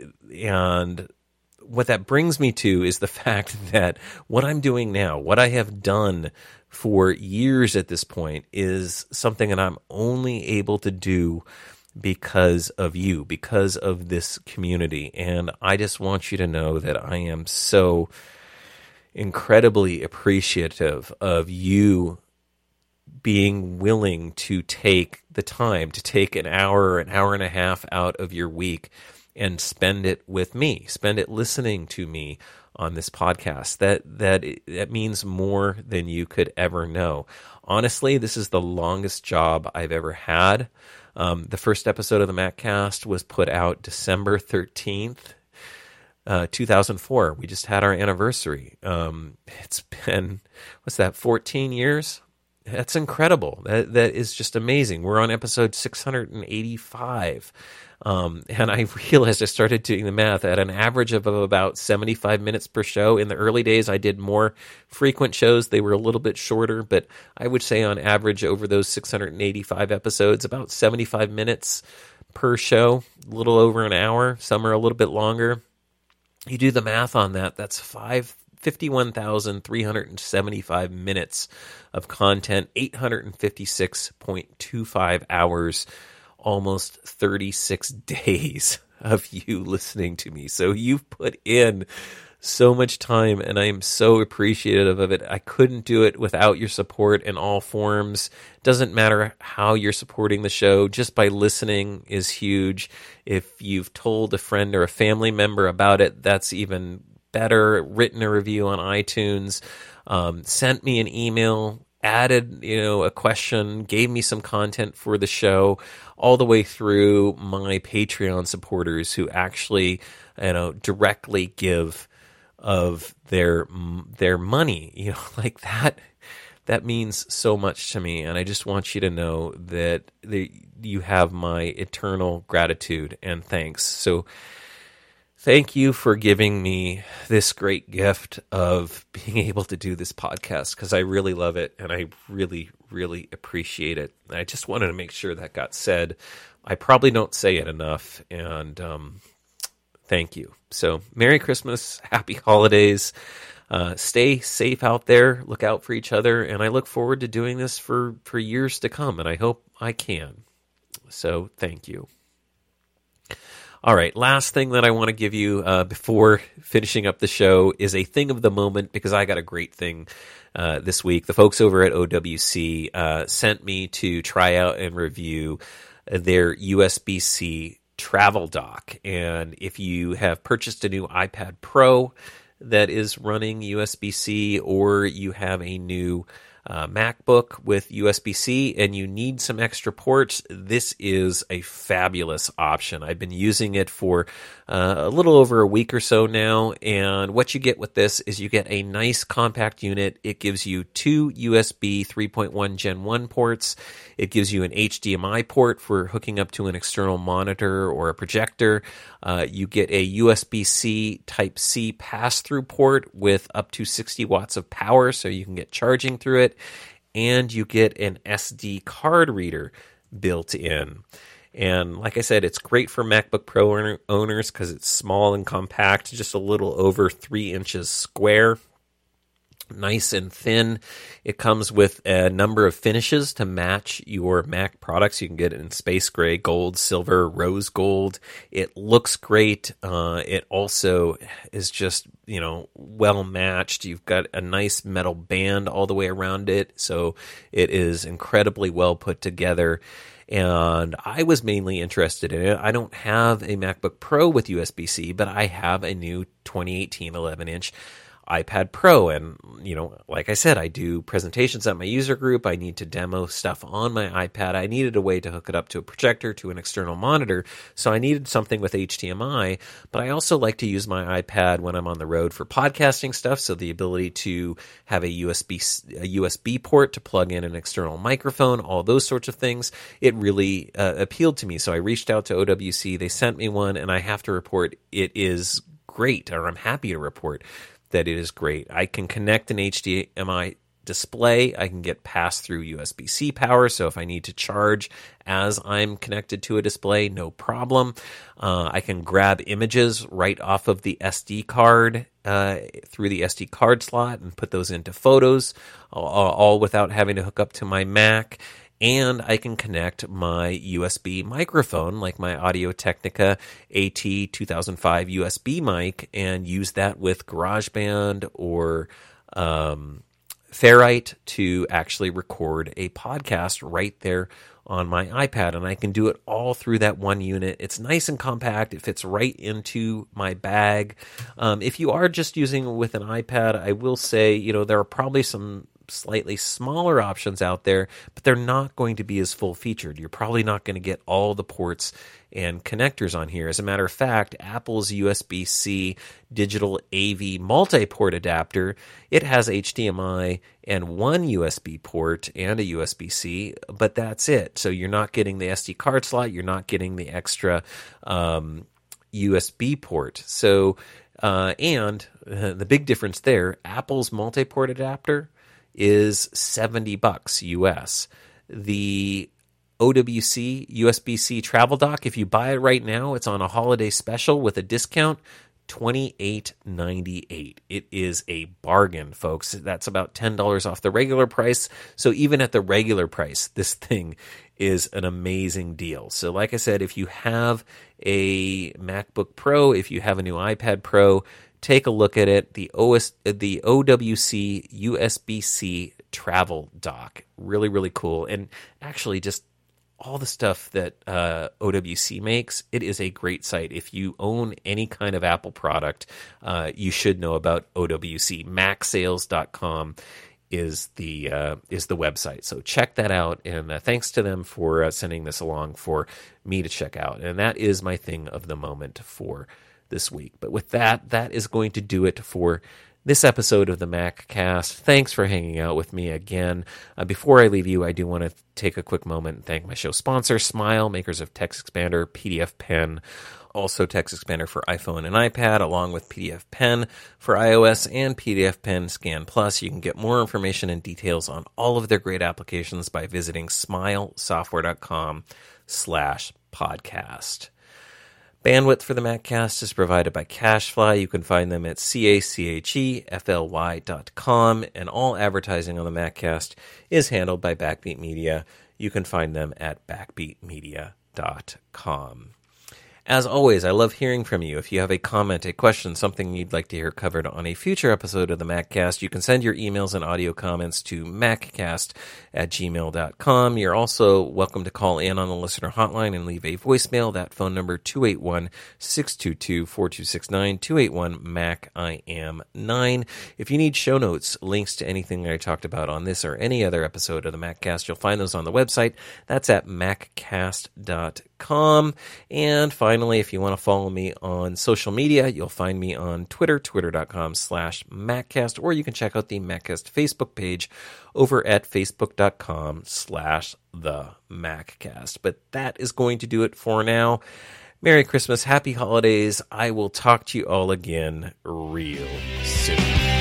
and what that brings me to is the fact that what I'm doing now, what I have done for years at this point, is something that I'm only able to do because of you, because of this community. And I just want you to know that I am so incredibly appreciative of you being willing to take the time, to take an hour or an hour and a half out of your week and spend it with me, spend it listening to me on this podcast. That that that means more than you could ever know. Honestly, this is the longest job I've ever had. Um, the first episode of the MacCast was put out December thirteenth, uh, two thousand four. We just had our anniversary. Um, it's been, what's that, fourteen years? That's incredible. That that is just amazing. We're on episode six hundred eighty-five. Um, and I realized, I started doing the math, at an average of about seventy-five minutes per show. In the early days, I did more frequent shows. They were a little bit shorter, but I would say on average over those six hundred eighty-five episodes, about seventy-five minutes per show, a little over an hour. Some are a little bit longer. You do the math on that, that's five fifty-one thousand three hundred seventy-five minutes of content, eight hundred fifty-six point two five hours, almost thirty-six days of you listening to me. So you've put in so much time, and I am so appreciative of it. I couldn't do it without your support in all forms. Doesn't matter how you're supporting the show, just by listening is huge. If you've told a friend or a family member about it, that's even better. Written a review on iTunes, um, sent me an email, added, you know, a question, gave me some content for the show, all the way through my Patreon supporters who actually, you know, directly give of their their money, you know, like that. That means so much to me, and I just want you to know that the, you have my eternal gratitude and thanks. So thank you for giving me this great gift of being able to do this podcast, because I really love it and I really, really appreciate it. I just wanted to make sure that got said. I probably don't say it enough, and um, thank you. So Merry Christmas, Happy Holidays. Uh, stay safe out there. Look out for each other, and I look forward to doing this for, for years to come, and I hope I can. So thank you. All right, last thing that I want to give you uh, before finishing up the show is a thing of the moment, because I got a great thing uh, this week. The folks over at O W C uh, sent me to try out and review their U S B C travel dock. And if you have purchased a new iPad Pro that is running U S B C, or you have a new Uh, MacBook with U S B C and you need some extra ports, this is a fabulous option. I've been using it for uh, a little over a week or so now, and what you get with this is you get a nice compact unit. It gives you two U S B three point one Gen one ports. It gives you an H D M I port for hooking up to an external monitor or a projector. Uh, you get a U S B C Type-C pass-through port with up to sixty watts of power, so you can get charging through it. And you get an S D card reader built in. And like I said, it's great for MacBook Pro owners because it's small and compact, just a little over three inches square. Nice and thin. It comes with a number of finishes to match your Mac products. You can get it in space gray, gold, silver, rose gold. It looks great. Uh, it also is just, you know, well matched. You've got a nice metal band all the way around it, so it is incredibly well put together. And I was mainly interested in it. I don't have a MacBook Pro with U S B C, but I have a new twenty eighteen eleven inch iPad Pro. And, you know, like I said, I do presentations at my user group. I need to demo stuff on my iPad. I needed a way to hook it up to a projector, to an external monitor. So I needed something with H D M I, but I also like to use my iPad when I'm on the road for podcasting stuff. So the ability to have a U S B, a U S B port to plug in an external microphone, all those sorts of things, it really uh, appealed to me. So I reached out to O W C. They sent me one, and I have to report it is great, or I'm happy to report that it is great. I can connect an H D M I display. I can get pass-through U S B-C power, so if I need to charge as I'm connected to a display, no problem. Uh, I can grab images right off of the S D card uh, through the S D card slot and put those into Photos, all, all without having to hook up to my Mac. And I can connect my U S B microphone, like my Audio-Technica A T two thousand five U S B mic, and use that with GarageBand or um, Ferrite to actually record a podcast right there on my iPad. And I can do it all through that one unit. It's nice and compact. It fits right into my bag. Um, if you are just using it with an iPad, I will say, you know, there are probably some slightly smaller options out there, but they're not going to be as full featured. You're probably not going to get all the ports and connectors on here. As a matter of fact, Apple's U S B-C digital A V multi-port adapter, it has H D M I and one U S B port and a U S B-C, but that's it. So you're not getting the S D card slot. You're not getting the extra um, U S B port. So, uh, and uh, the big difference there, Apple's multi-port adapter is seventy bucks U S. The O W C U S B-C travel dock, if you buy it right now, it's on a holiday special with a discount, twenty-eight ninety-eight. It is a bargain, folks. That's about ten dollars off the regular price. So even at the regular price, this thing is an amazing deal. So like I said, if you have a MacBook Pro, if you have a new iPad Pro, take a look at it. The O S, the O W C U S B-C travel dock. Really, really cool. And actually just all the stuff that uh, O W C makes, it is a great site. If you own any kind of Apple product, uh, you should know about O W C. Mac Sales dot com is the uh, is the website. So check that out. And uh, thanks to them for uh, sending this along for me to check out. And that is my thing of the moment for this week. But with that, that is going to do it for this episode of the MacCast. Thanks for hanging out with me again. Uh, before I leave you, I do want to take a quick moment and thank my show sponsor, Smile, makers of TextExpander, P D F Pen, also TextExpander for iPhone and iPad, along with P D F Pen for iOS and P D F Pen Scan Plus. You can get more information and details on all of their great applications by visiting smilesoftware.com slash podcast. Bandwidth for the MacCast is provided by CacheFly. You can find them at C A C H E F L Y dot com, and all advertising on the MacCast is handled by Backbeat Media. You can find them at backbeat media dot com. As always, I love hearing from you. If you have a comment, a question, something you'd like to hear covered on a future episode of the MacCast, you can send your emails and audio comments to maccast at gmail dot com. You're also welcome to call in on the listener hotline and leave a voicemail. That phone number, two eight one, six two two, four two six nine, two eight one, M A C I am nine. If you need show notes, links to anything that I talked about on this or any other episode of the MacCast, you'll find those on the website. That's at maccast dot com. And finally, if you want to follow me on social media, you'll find me on Twitter, twitter.com slash MacCast, or you can check out the MacCast Facebook page over at facebook.com slash the MacCast. But that is going to do it for now. Merry Christmas, happy holidays. I will talk to you all again real soon.